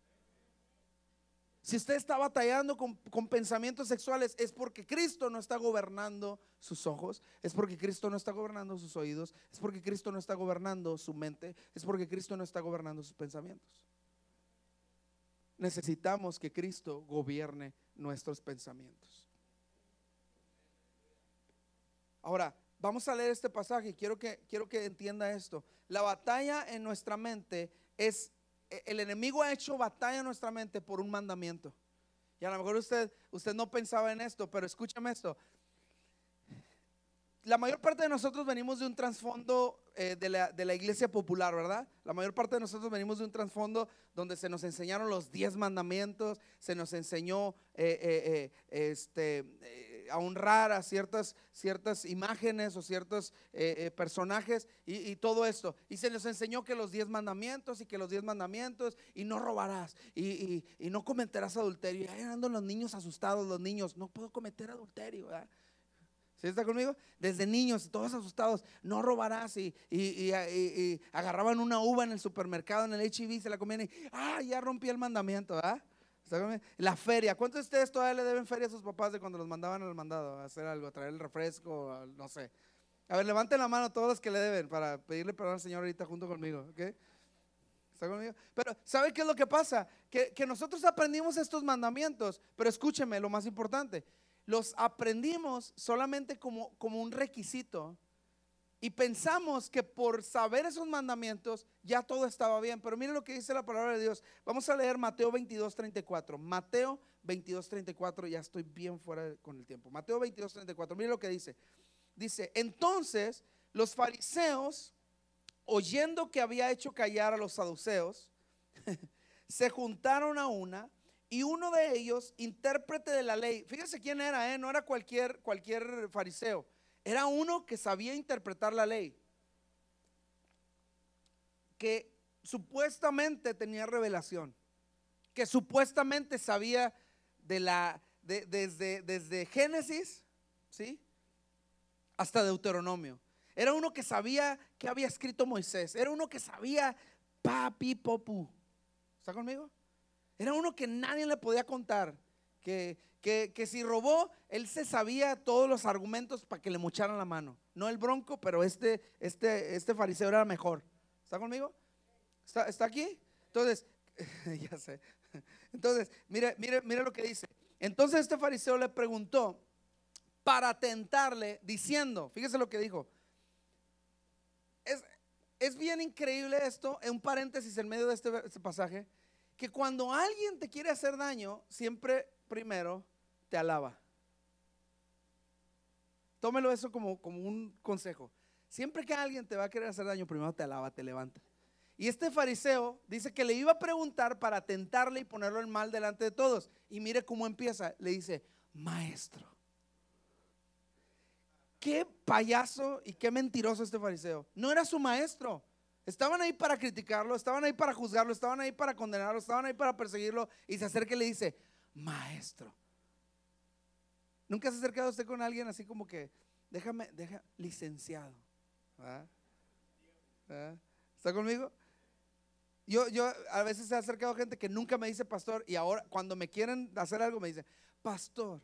Si usted está batallando con pensamientos sexuales, es porque Cristo no está gobernando sus ojos, es porque Cristo no está gobernando sus oídos, es porque Cristo no está gobernando su mente, es porque Cristo no está gobernando sus pensamientos. Necesitamos que Cristo gobierne nuestros pensamientos. Ahora, vamos a leer este pasaje y quiero que entienda esto. La batalla en nuestra mente es, el enemigo ha hecho batalla en nuestra mente por un mandamiento. Y a lo mejor usted no pensaba en esto, pero escúchame esto. La mayor parte de nosotros venimos de un trasfondo de la iglesia popular, ¿verdad? La mayor parte de nosotros venimos de un trasfondo donde se nos enseñaron los 10 mandamientos, se nos enseñó a honrar a ciertas imágenes o ciertos personajes y todo esto. Y se nos enseñó que los 10 mandamientos y no robarás y no cometerás adulterio. Y ahí andan los niños asustados, no puedo cometer adulterio, ¿verdad? ¿Sí está conmigo? Desde niños, todos asustados, no robarás y agarraban una uva en el supermercado, en el H-E-B, se la comían y ya rompí el mandamiento, ¿verdad? La feria, ¿cuántos de ustedes todavía le deben feria a sus papás de cuando los mandaban al mandado a hacer algo, a traer el refresco, no sé? A ver, levanten la mano todos los que le deben para pedirle perdón al Señor ahorita junto conmigo, ¿ok? ¿Está conmigo? Pero ¿sabe qué es lo que pasa? Que nosotros aprendimos estos mandamientos, pero escúcheme, lo más importante, los aprendimos solamente como un requisito y pensamos que por saber esos mandamientos ya todo estaba bien. Pero mire lo que dice la palabra de Dios. Vamos a leer Mateo 22:34. Mateo 22:34, ya estoy bien fuera con el tiempo. Mateo 22:34, mire lo que dice. Dice, entonces los fariseos, oyendo que había hecho callar a los saduceos, se juntaron a una. Y uno de ellos, intérprete de la ley, fíjese quién era, no era cualquier fariseo, era uno que sabía interpretar la ley, que supuestamente tenía revelación, que supuestamente sabía desde Génesis, ¿sí?, hasta Deuteronomio. Era uno que sabía que había escrito Moisés, era uno que sabía papi popú. ¿Está conmigo? Era uno que nadie le podía contar, que si robó, él se sabía todos los argumentos para que le mocharan la mano. No el bronco, pero este fariseo era mejor. ¿Está conmigo? ¿Está aquí? Entonces, ya sé. Entonces, mire lo que dice. Entonces este fariseo le preguntó para tentarle, diciendo, fíjese lo que dijo. Es bien increíble esto, en un paréntesis en medio de este pasaje, que cuando alguien te quiere hacer daño, siempre primero te alaba. Tómelo eso como un consejo. Siempre que alguien te va a querer hacer daño, primero te alaba, te levanta. Y este fariseo dice que le iba a preguntar para tentarle y ponerlo en mal delante de todos. Y mire cómo empieza, le dice, maestro. Qué payaso y qué mentiroso este fariseo. No era su maestro. Estaban ahí para criticarlo, estaban ahí para juzgarlo, estaban ahí para condenarlo, estaban ahí para perseguirlo. Y se acerca y le dice, maestro. ¿Nunca se ha acercado usted con alguien así como que, licenciado? ¿Ah? ¿Ah? ¿Está conmigo? Yo a veces se ha acercado gente que nunca me dice pastor, y ahora cuando me quieren hacer algo me dice pastor.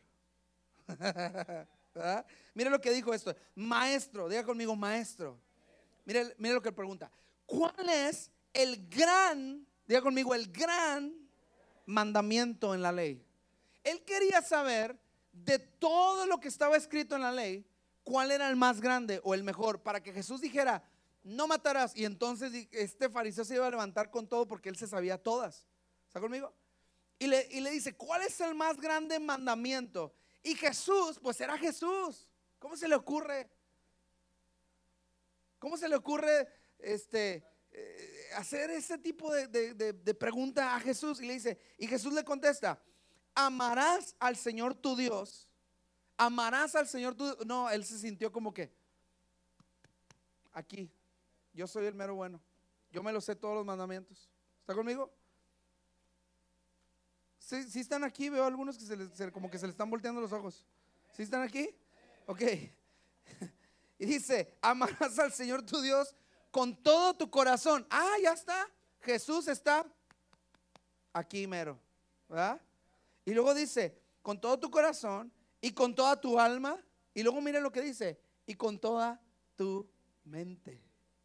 ¿Ah? Mire lo que dijo esto, maestro, diga conmigo maestro. Mire lo que pregunta. ¿Cuál es diga conmigo, el gran mandamiento en la ley? Él quería saber de todo lo que estaba escrito en la ley, cuál era el más grande o el mejor, para que Jesús dijera, no matarás. Y entonces este fariseo se iba a levantar con todo porque él se sabía todas. ¿Está conmigo? Y le dice, ¿cuál es el más grande mandamiento? Y Jesús, pues era Jesús. ¿Cómo se le ocurre? ¿Cómo se le ocurre hacer ese tipo de pregunta a Jesús? Y le dice, y Jesús le contesta, amarás al Señor tu Dios. Amarás al Señor tu Dios. No, él se sintió como que aquí, yo soy el mero bueno. Yo me lo sé todos los mandamientos. ¿Está conmigo? ¿Sí están aquí? Veo algunos que como que se les están volteando los ojos. ¿Sí están aquí? Ok. Y dice, amarás al Señor tu Dios con todo tu corazón. Ah, ya está. Jesús está aquí mero, ¿verdad? Y luego dice, con todo tu corazón y con toda tu alma. Y luego mire lo que dice, y con toda tu mente.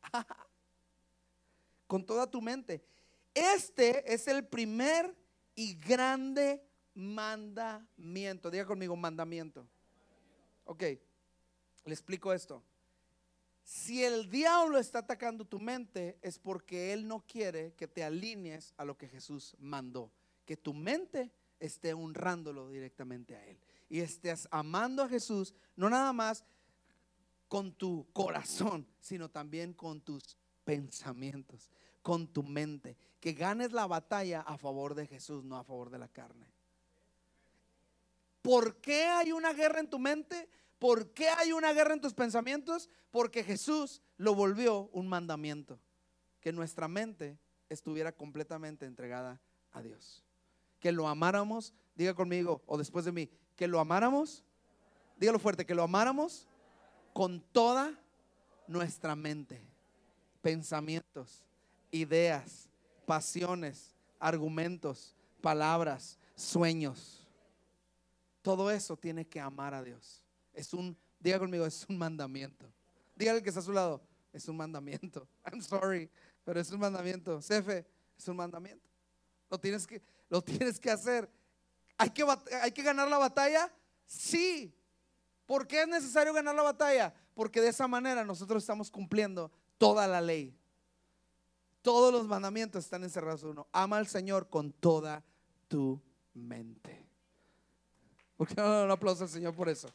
Con toda tu mente. Este es el primer y grande mandamiento. Diga conmigo, mandamiento. Ok, le explico esto. Si el diablo está atacando tu mente, es porque él no quiere que te alinees a lo que Jesús mandó. Que tu mente esté honrándolo directamente a él. Y estés amando a Jesús, no nada más con tu corazón, sino también con tus pensamientos, con tu mente. Que ganes la batalla a favor de Jesús, no a favor de la carne. ¿Por qué hay una guerra en tu mente? ¿Por qué hay una guerra en tus pensamientos? Porque Jesús lo volvió un mandamiento. Que nuestra mente estuviera completamente entregada a Dios. Que lo amáramos, diga conmigo o después de mí, que lo amáramos, dígalo fuerte, que lo amáramos con toda nuestra mente, pensamientos, ideas, pasiones, argumentos, palabras, sueños. Todo eso tiene que amar a Dios. Diga conmigo, es un mandamiento. Dígale al que está a su lado, es un mandamiento. I'm sorry, pero es un mandamiento. Cefe, es un mandamiento. Lo tienes que hacer. ¿Hay que ganar la batalla? Sí. ¿Por qué es necesario ganar la batalla? Porque de esa manera nosotros estamos cumpliendo toda la ley. Todos los mandamientos están encerrados en uno. Ama al Señor con toda tu mente. ¿Por qué no le dan un aplauso al Señor por eso?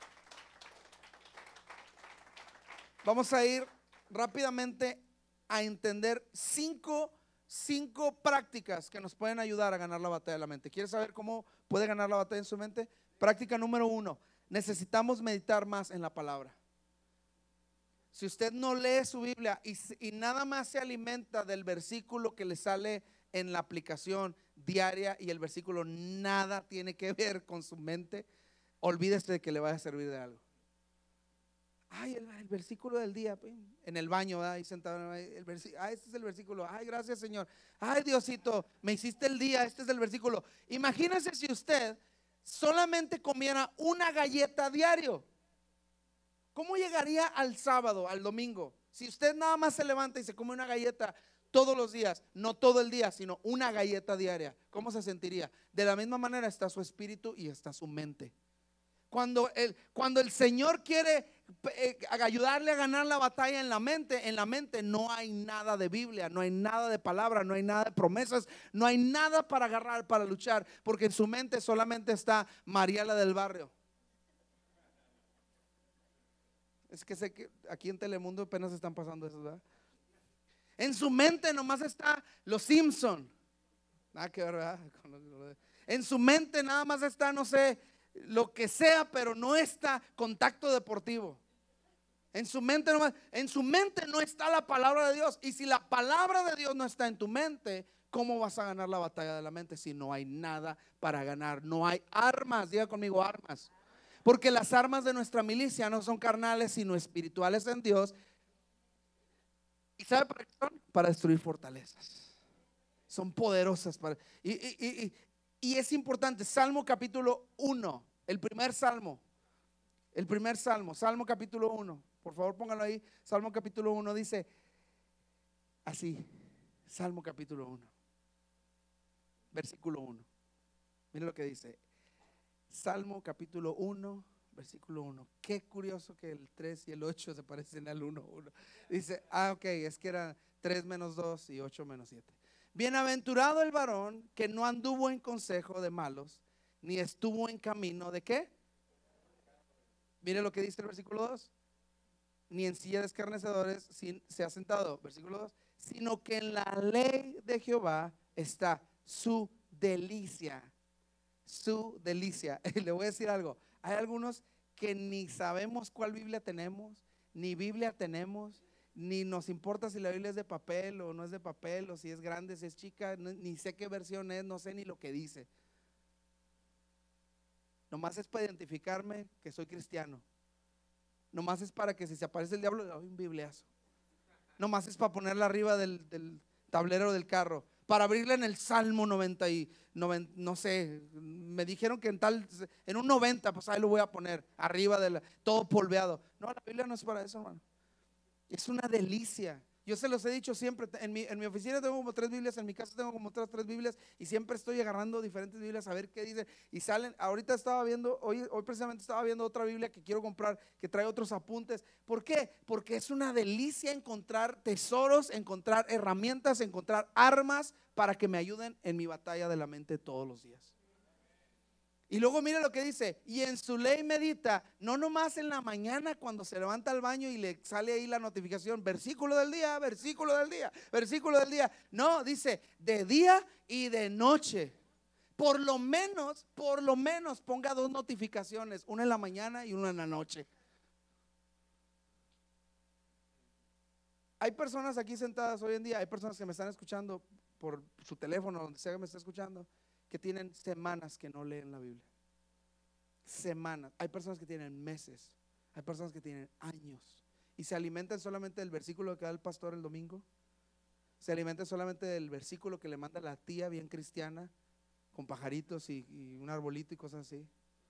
Vamos a ir rápidamente a entender cinco prácticas que nos pueden ayudar a ganar la batalla de la mente. ¿Quieres saber cómo puede ganar la batalla en su mente? Práctica número 1. Necesitamos meditar más en la palabra. Si usted no lee su Biblia y nada más se alimenta del versículo que le sale en la aplicación diaria y el versículo nada tiene que ver con su mente, olvídese de que le vaya a servir de algo. Ay, el versículo del día, en el baño, ahí sentado, este es el versículo. Ay, gracias, Señor. Ay, Diosito, me hiciste el día, este es el versículo. Imagínese si usted solamente comiera una galleta diario. ¿Cómo llegaría al sábado, al domingo? Si usted nada más se levanta y se come una galleta todos los días, no todo el día, sino una galleta diaria, ¿cómo se sentiría? De la misma manera está su espíritu y está su mente. Cuando el Señor quiere ayudarle a ganar la batalla en la mente no hay nada de Biblia, no hay nada de palabra, no hay nada de promesas, no hay nada para agarrar, para luchar, porque en su mente solamente está María la del barrio. Es que sé que aquí en Telemundo apenas están pasando eso, ¿verdad? En su mente nomás está Los Simpson. Nada que ver, ¿verdad? En su mente nada más está, no sé, lo que sea, pero no está Contacto Deportivo. En su mente no está la palabra de Dios. Y si la palabra de Dios no está en tu mente, ¿cómo vas a ganar la batalla de la mente si no hay nada para ganar? No hay armas, diga conmigo, armas. Porque las armas de nuestra milicia no son carnales, sino espirituales en Dios. ¿Y sabe para qué son? Para destruir fortalezas. Son poderosas y es importante. Salmo capítulo 1, el primer salmo, Salmo capítulo 1, por favor póngalo ahí. Salmo capítulo 1 dice así, Salmo capítulo 1, versículo 1. Mire lo que dice, Salmo capítulo 1, versículo 1. Qué curioso que el 3 y el 8 se parecen al 1. Dice, ok, es que era 3 menos 2 y 8 menos 7. Bienaventurado el varón que no anduvo en consejo de malos, ni estuvo en camino de ¿qué? Mire lo que dice el versículo 2. Ni en silla de escarnecedores se ha sentado, versículo 2, sino que en la ley de Jehová está su delicia. Su delicia. Le voy a decir algo. Hay algunos que ni sabemos cuál Biblia tenemos, ni Biblia tenemos, Ni nos importa si la Biblia es de papel o no es de papel, o si es grande, si es chica, ni sé qué versión es, no sé ni lo que dice. Nomás es para identificarme que soy cristiano. Nomás es para que si se aparece el diablo, hay un bibliazo. Nomás es para ponerla arriba del tablero del carro, para abrirla en el Salmo 90 y 90, no sé, me dijeron que en un 90, pues ahí lo voy a poner arriba todo polveado. No, la Biblia no es para eso, hermano. Es una delicia. Yo se los he dicho siempre. En mi oficina tengo como 3 Biblias, en mi casa tengo como otras 3 Biblias, y siempre estoy agarrando diferentes Biblias a ver qué dicen. Y salen. Ahorita estaba viendo, hoy precisamente estaba viendo otra Biblia que quiero comprar, que trae otros apuntes. ¿Por qué? Porque es una delicia encontrar tesoros, encontrar herramientas, encontrar armas para que me ayuden en mi batalla de la mente todos los días. Y luego mire lo que dice: y en su ley medita, no nomás en la mañana cuando se levanta al baño y le sale ahí la notificación, versículo del día, versículo del día, versículo del día. No, dice de día y de noche. Por lo menos ponga 2 notificaciones, una en la mañana y una en la noche. Hay personas aquí sentadas hoy en día, hay personas que me están escuchando por su teléfono, donde sea que me esté escuchando, que tienen semanas que no leen la Biblia. Semanas. Hay personas que tienen meses, hay personas que tienen años, y se alimentan solamente del versículo que da el pastor el domingo. Se alimentan solamente del versículo que le manda la tía bien cristiana, con pajaritos y un arbolito y cosas así.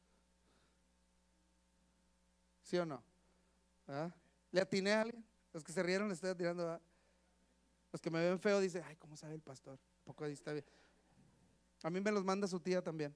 ¿Sí o no? ¿Verdad? ¿Le atiné a alguien? Los que se rieron le estoy atinando, ¿verdad? Los que me ven feo dicen: ay, ¿cómo sabe el pastor? Un poco ahí está bien. A mí me los manda su tía también.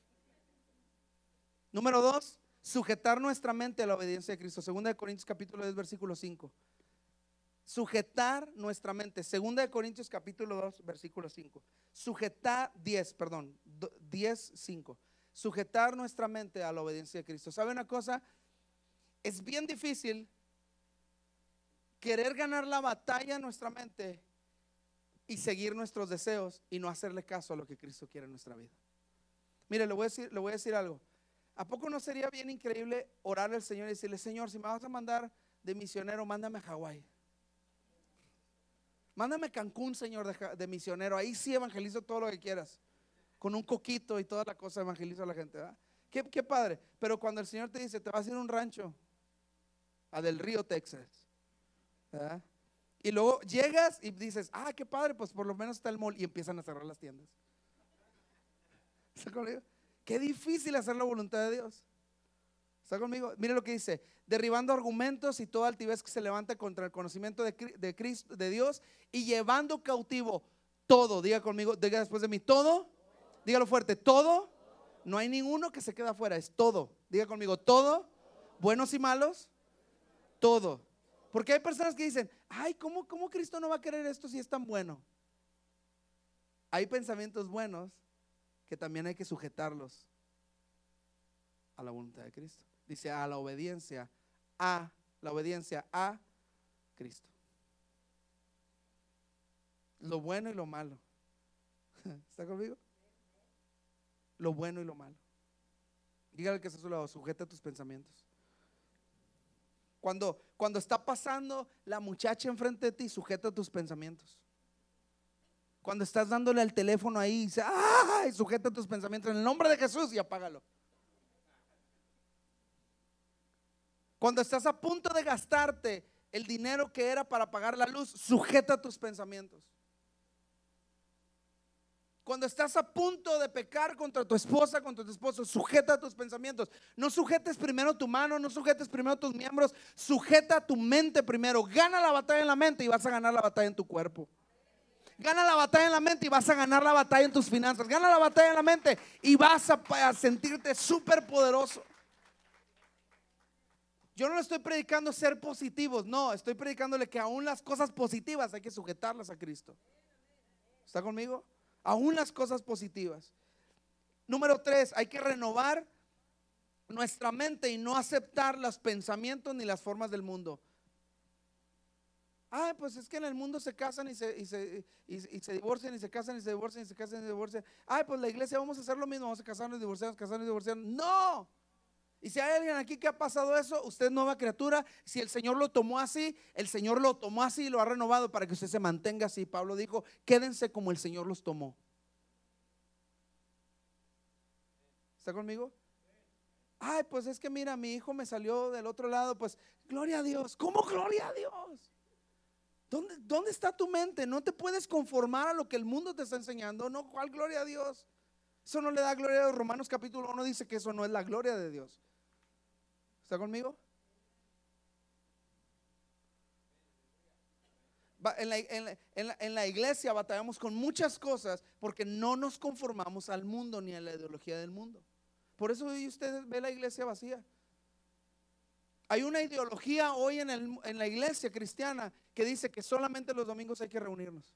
Número 2, sujetar nuestra mente a la obediencia de Cristo. 2 Corintios capítulo 10 versículo 5. Sujetar nuestra mente. 2 Corintios capítulo 2 versículo 5. Sujetar 10, perdón, 10, 5. Sujetar nuestra mente a la obediencia de Cristo. ¿Sabe una cosa? Es bien difícil querer ganar la batalla en nuestra mente y seguir nuestros deseos y no hacerle caso a lo que Cristo quiere en nuestra vida. Mire, le voy a decir algo. ¿A poco no sería bien increíble orarle al Señor y decirle: Señor, si me vas a mandar de misionero, mándame a Hawái, mándame a Cancún, Señor, de misionero? Ahí sí evangelizo todo lo que quieras, con un coquito y toda la cosa evangelizo a la gente, ¿verdad? Qué padre. Pero cuando el Señor te dice: te vas a ir a un rancho, a Del Río, Texas, ¿verdad? Y luego llegas y dices: ah, qué padre, pues por lo menos está el mall, y empiezan a cerrar las tiendas. ¿Está conmigo? Qué difícil hacer la voluntad de Dios. ¿Está conmigo? Mire lo que dice: derribando argumentos y toda altivez que se levanta contra el conocimiento de Cristo, de Dios, y llevando cautivo todo. Diga conmigo, diga después de mí: todo. Dígalo fuerte: todo. No hay ninguno que se queda afuera, es todo. Diga conmigo: todo. Buenos y malos, todo. Porque hay personas que dicen: ay, ¿cómo Cristo no va a querer esto si es tan bueno? Hay pensamientos buenos que también hay que sujetarlos a la voluntad de Cristo. Dice: a la obediencia a Cristo. Lo bueno y lo malo. ¿Está conmigo? Lo bueno y lo malo. Dígale que está a su lado: sujeta tus pensamientos. Cuando está pasando la muchacha enfrente de ti, sujeta tus pensamientos. Cuando estás dándole al teléfono ahí, dice: ¡ay! Sujeta tus pensamientos en el nombre de Jesús y apágalo. Cuando estás a punto de gastarte el dinero que era para pagar la luz, sujeta tus pensamientos. Cuando estás a punto de pecar contra tu esposa, contra tu esposo, sujeta tus pensamientos. No sujetes primero tu mano, no sujetes primero tus miembros, sujeta tu mente primero. Gana la batalla en la mente y vas a ganar la batalla en tu cuerpo. Gana la batalla en la mente y vas a ganar la batalla en tus finanzas. Gana la batalla en la mente y vas a sentirte súper poderoso. Yo no le estoy predicando ser positivos, no, estoy predicándole que aún las cosas positivas hay que sujetarlas a Cristo. ¿Está conmigo? Aún las cosas positivas. Número 3, hay que renovar nuestra mente y no aceptar los pensamientos ni las formas del mundo. Ah, pues es que en el mundo se casan y se divorcian, y se casan y se divorcian, y se casan y se divorcian. Ay, pues la iglesia vamos a hacer lo mismo, vamos a casarnos y divorciarnos, casarnos y divorciarnos. No. Y si hay alguien aquí que ha pasado eso, usted es nueva criatura. Si el Señor lo tomó así, el Señor lo tomó así y lo ha renovado para que usted se mantenga así. Pablo dijo, quédense como el Señor los tomó. ¿Está conmigo? Ay, pues es que mira, mi hijo me salió del otro lado. Pues gloria a Dios. ¿Cómo gloria a Dios? ¿Dónde está tu mente? No te puedes conformar a lo que el mundo te está enseñando. No, ¿cuál gloria a Dios? Eso no le da gloria a Dios. Romanos capítulo 1 dice que eso no es la gloria de Dios. ¿Está conmigo? En la iglesia batallamos con muchas cosas porque no nos conformamos al mundo ni a la ideología del mundo. Por eso hoy usted ve la iglesia vacía. Hay una ideología hoy en la iglesia cristiana que dice que solamente los domingos hay que reunirnos.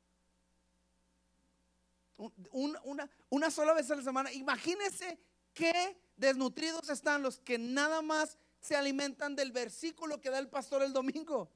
Una sola vez a la semana. Imagínense qué desnutridos están los que nada más se alimentan del versículo que da el pastor el domingo.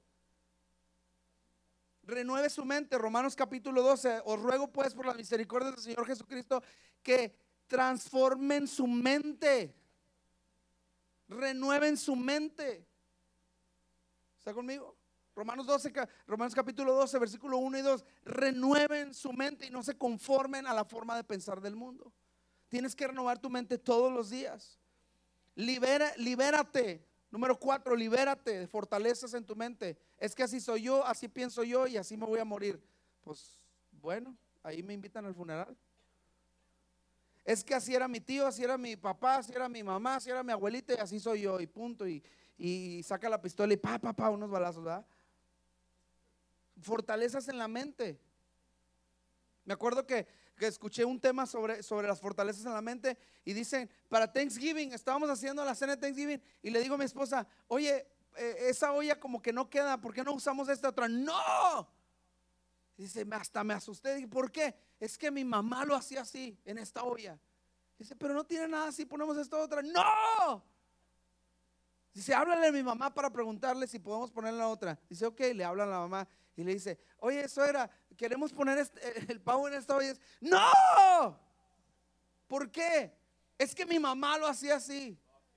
Renueve su mente. Romanos capítulo 12. Os ruego pues por la misericordia del Señor Jesucristo que transformen su mente. Renueven su mente. ¿Está conmigo? Romanos capítulo 12, versículo 1 y 2. Renueven su mente y no se conformen a la forma de pensar del mundo. Tienes que renovar tu mente todos los días. Libérate. Número 4, libérate de fortalezas en tu mente. Es que así soy yo, así pienso yo y así me voy a morir. Pues bueno, ahí me invitan al funeral. Es que así era mi tío, así era mi papá, así era mi mamá, así era mi abuelita y así soy yo y punto. Y saca la pistola y unos balazos, ¿verdad? Fortalezas en la mente. Me acuerdo que escuché un tema sobre las fortalezas en la mente y dicen, para Thanksgiving, estábamos haciendo la cena de Thanksgiving y le digo a mi esposa, oye, esa olla como que no queda, ¿por qué no usamos esta otra? ¡No! Dice, hasta me asusté. Dije, ¿por qué? Es que mi mamá lo hacía así, en esta olla. Dice, pero no tiene nada así, ponemos esta otra. ¡No! Dice, háblale a mi mamá para preguntarle si podemos poner la otra. Dice, ok, le habla a la mamá y le dice, oye, suegra, queremos poner el pavo en esta olla. ¡No! ¿Por qué? Es que mi mamá lo hacía así.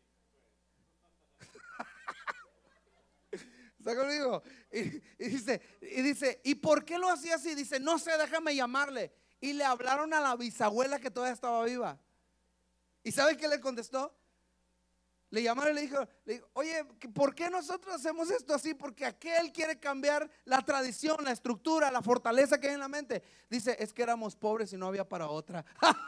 ¿Está conmigo? Y dice, ¿y por qué lo hacía así? Dice, no sé, déjame llamarle. Y le hablaron a la bisabuela que todavía estaba viva. ¿Y sabe qué le contestó? Le llamaron y le dijo, oye, ¿por qué nosotros hacemos esto así? Porque aquel quiere cambiar la tradición, la estructura, la fortaleza que hay en la mente. Dice, es que éramos pobres y no había para otra.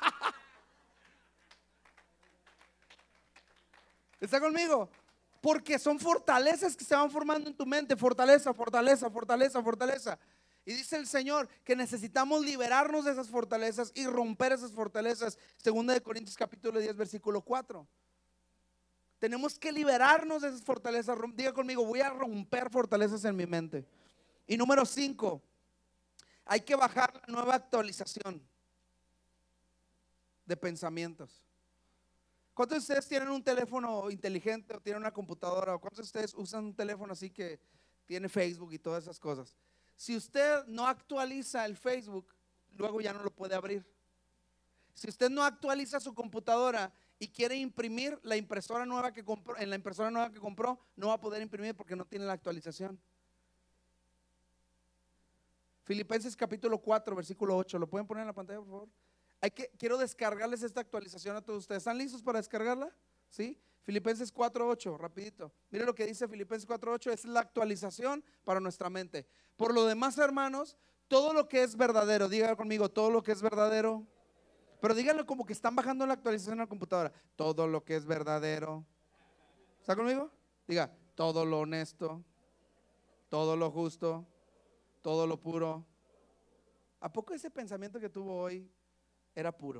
¿Está conmigo? Porque son fortalezas que se van formando en tu mente. Fortaleza, fortaleza, fortaleza, fortaleza. Y dice el Señor que necesitamos liberarnos de esas fortalezas y romper esas fortalezas. Segunda de Corintios capítulo 10 versículo 4. Tenemos que liberarnos de esas fortalezas. Diga conmigo, voy a romper fortalezas en mi mente. Y número 5, hay que bajar la nueva actualización de pensamientos. ¿Cuántos de ustedes tienen un teléfono inteligente o tienen una computadora? ¿O cuántos de ustedes usan un teléfono así que tiene Facebook y todas esas cosas? Si usted no actualiza el Facebook, luego ya no lo puede abrir. Si usted no actualiza su computadora y quiere imprimir la impresora nueva que compró, en la impresora nueva que compró, no va a poder imprimir porque no tiene la actualización. Filipenses capítulo 4 versículo 8. ¿Lo pueden poner en la pantalla, por favor? Quiero descargarles esta actualización a todos ustedes. ¿Están listos para descargarla? ¿Sí? Filipenses 4:8, rapidito. Mire lo que dice Filipenses 4:8, es la actualización para nuestra mente. Por lo demás, hermanos, todo lo que es verdadero, diga conmigo, todo lo que es verdadero. Pero díganlo como que están bajando la actualización en la computadora. Todo lo que es verdadero. ¿Está conmigo? Diga, todo lo honesto, todo lo justo, todo lo puro. ¿A poco ese pensamiento que tuvo hoy era puro?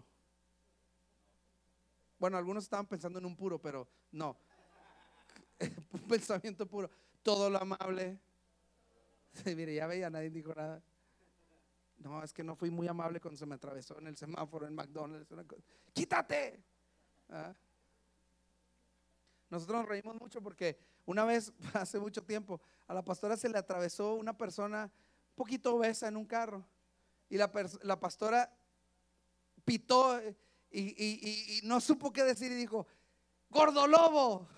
Bueno, algunos estaban pensando en un puro, pero no. Un pensamiento puro. Todo lo amable. Sí, mire, ya veía, nadie dijo nada. No, es que no fui muy amable cuando se me atravesó en el semáforo en McDonald's. ¡Quítate! ¿Ah? Nosotros nos reímos mucho porque una vez, hace mucho tiempo, a la pastora se le atravesó una persona un poquito obesa en un carro. Y la pastora pitó y no supo qué decir y dijo, Gordolobo.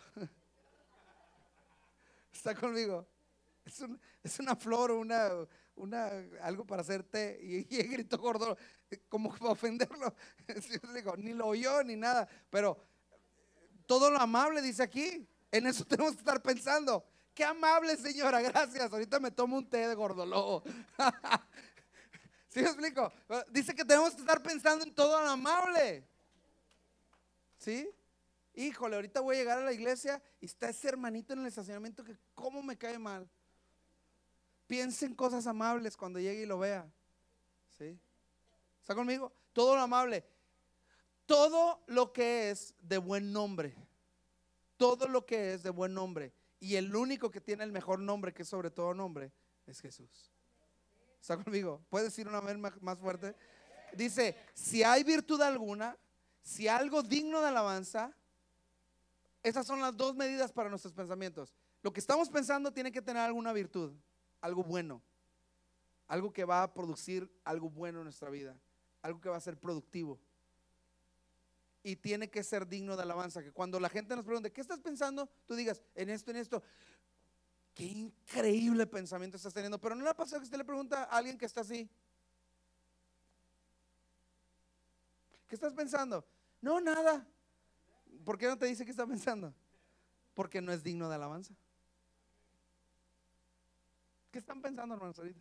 ¿Está conmigo? Es una flor, algo para hacer té. Y gritó Gordolobo, como para ofenderlo. Ni lo oyó ni nada. Pero todo lo amable dice aquí. En eso tenemos que estar pensando. Qué amable, señora, gracias. Ahorita me tomo un té de Gordolobo. ¿Sí me explico? Dice que tenemos que estar pensando en todo lo amable. ¿Sí? Híjole, ahorita voy a llegar a la iglesia y está ese hermanito en el estacionamiento que cómo me cae mal. Piense en cosas amables cuando llegue y lo vea. ¿Sí? ¿Está conmigo? Todo lo amable. Todo lo que es de buen nombre. Todo lo que es de buen nombre. Y el único que tiene el mejor nombre, que es sobre todo nombre, es Jesús. ¿Está conmigo? ¿Puedes decir una vez más fuerte? Dice, si hay virtud alguna, si algo digno de alabanza, esas son las dos medidas para nuestros pensamientos. Lo que estamos pensando tiene que tener alguna virtud, algo bueno, algo que va a producir algo bueno en nuestra vida, algo que va a ser productivo. Y tiene que ser digno de alabanza, que cuando la gente nos pregunte, ¿qué estás pensando? Tú digas, en esto. Qué increíble pensamiento estás teniendo. Pero ¿no le ha pasado que usted le pregunta a alguien que está así? ¿Qué estás pensando? No, nada. ¿Por qué no te dice qué está pensando? Porque no es digno de alabanza. ¿Qué están pensando, hermanos, ahorita?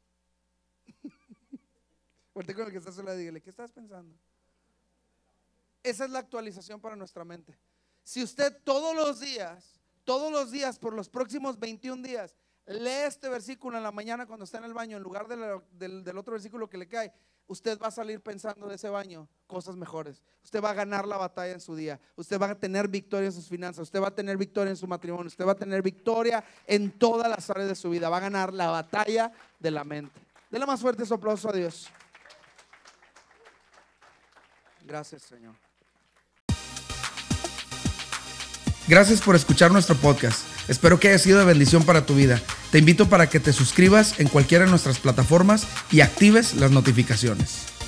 Voltea con el que está sola y dígale, ¿qué estás pensando? Esa es la actualización para nuestra mente. Si usted todos los días por los próximos 21 días lee este versículo en la mañana cuando está en el baño, en lugar del otro versículo que le cae, usted va a salir pensando de ese baño cosas mejores. Usted va a ganar la batalla en su día. Usted va a tener victoria en sus finanzas. Usted va a tener victoria en su matrimonio. Usted va a tener victoria en todas las áreas de su vida. Va a ganar la batalla de la mente. Dele más fuerte ese aplauso a Dios. Gracias, Señor. Gracias por escuchar nuestro podcast. Espero que haya sido de bendición para tu vida. Te invito para que te suscribas en cualquiera de nuestras plataformas y actives las notificaciones.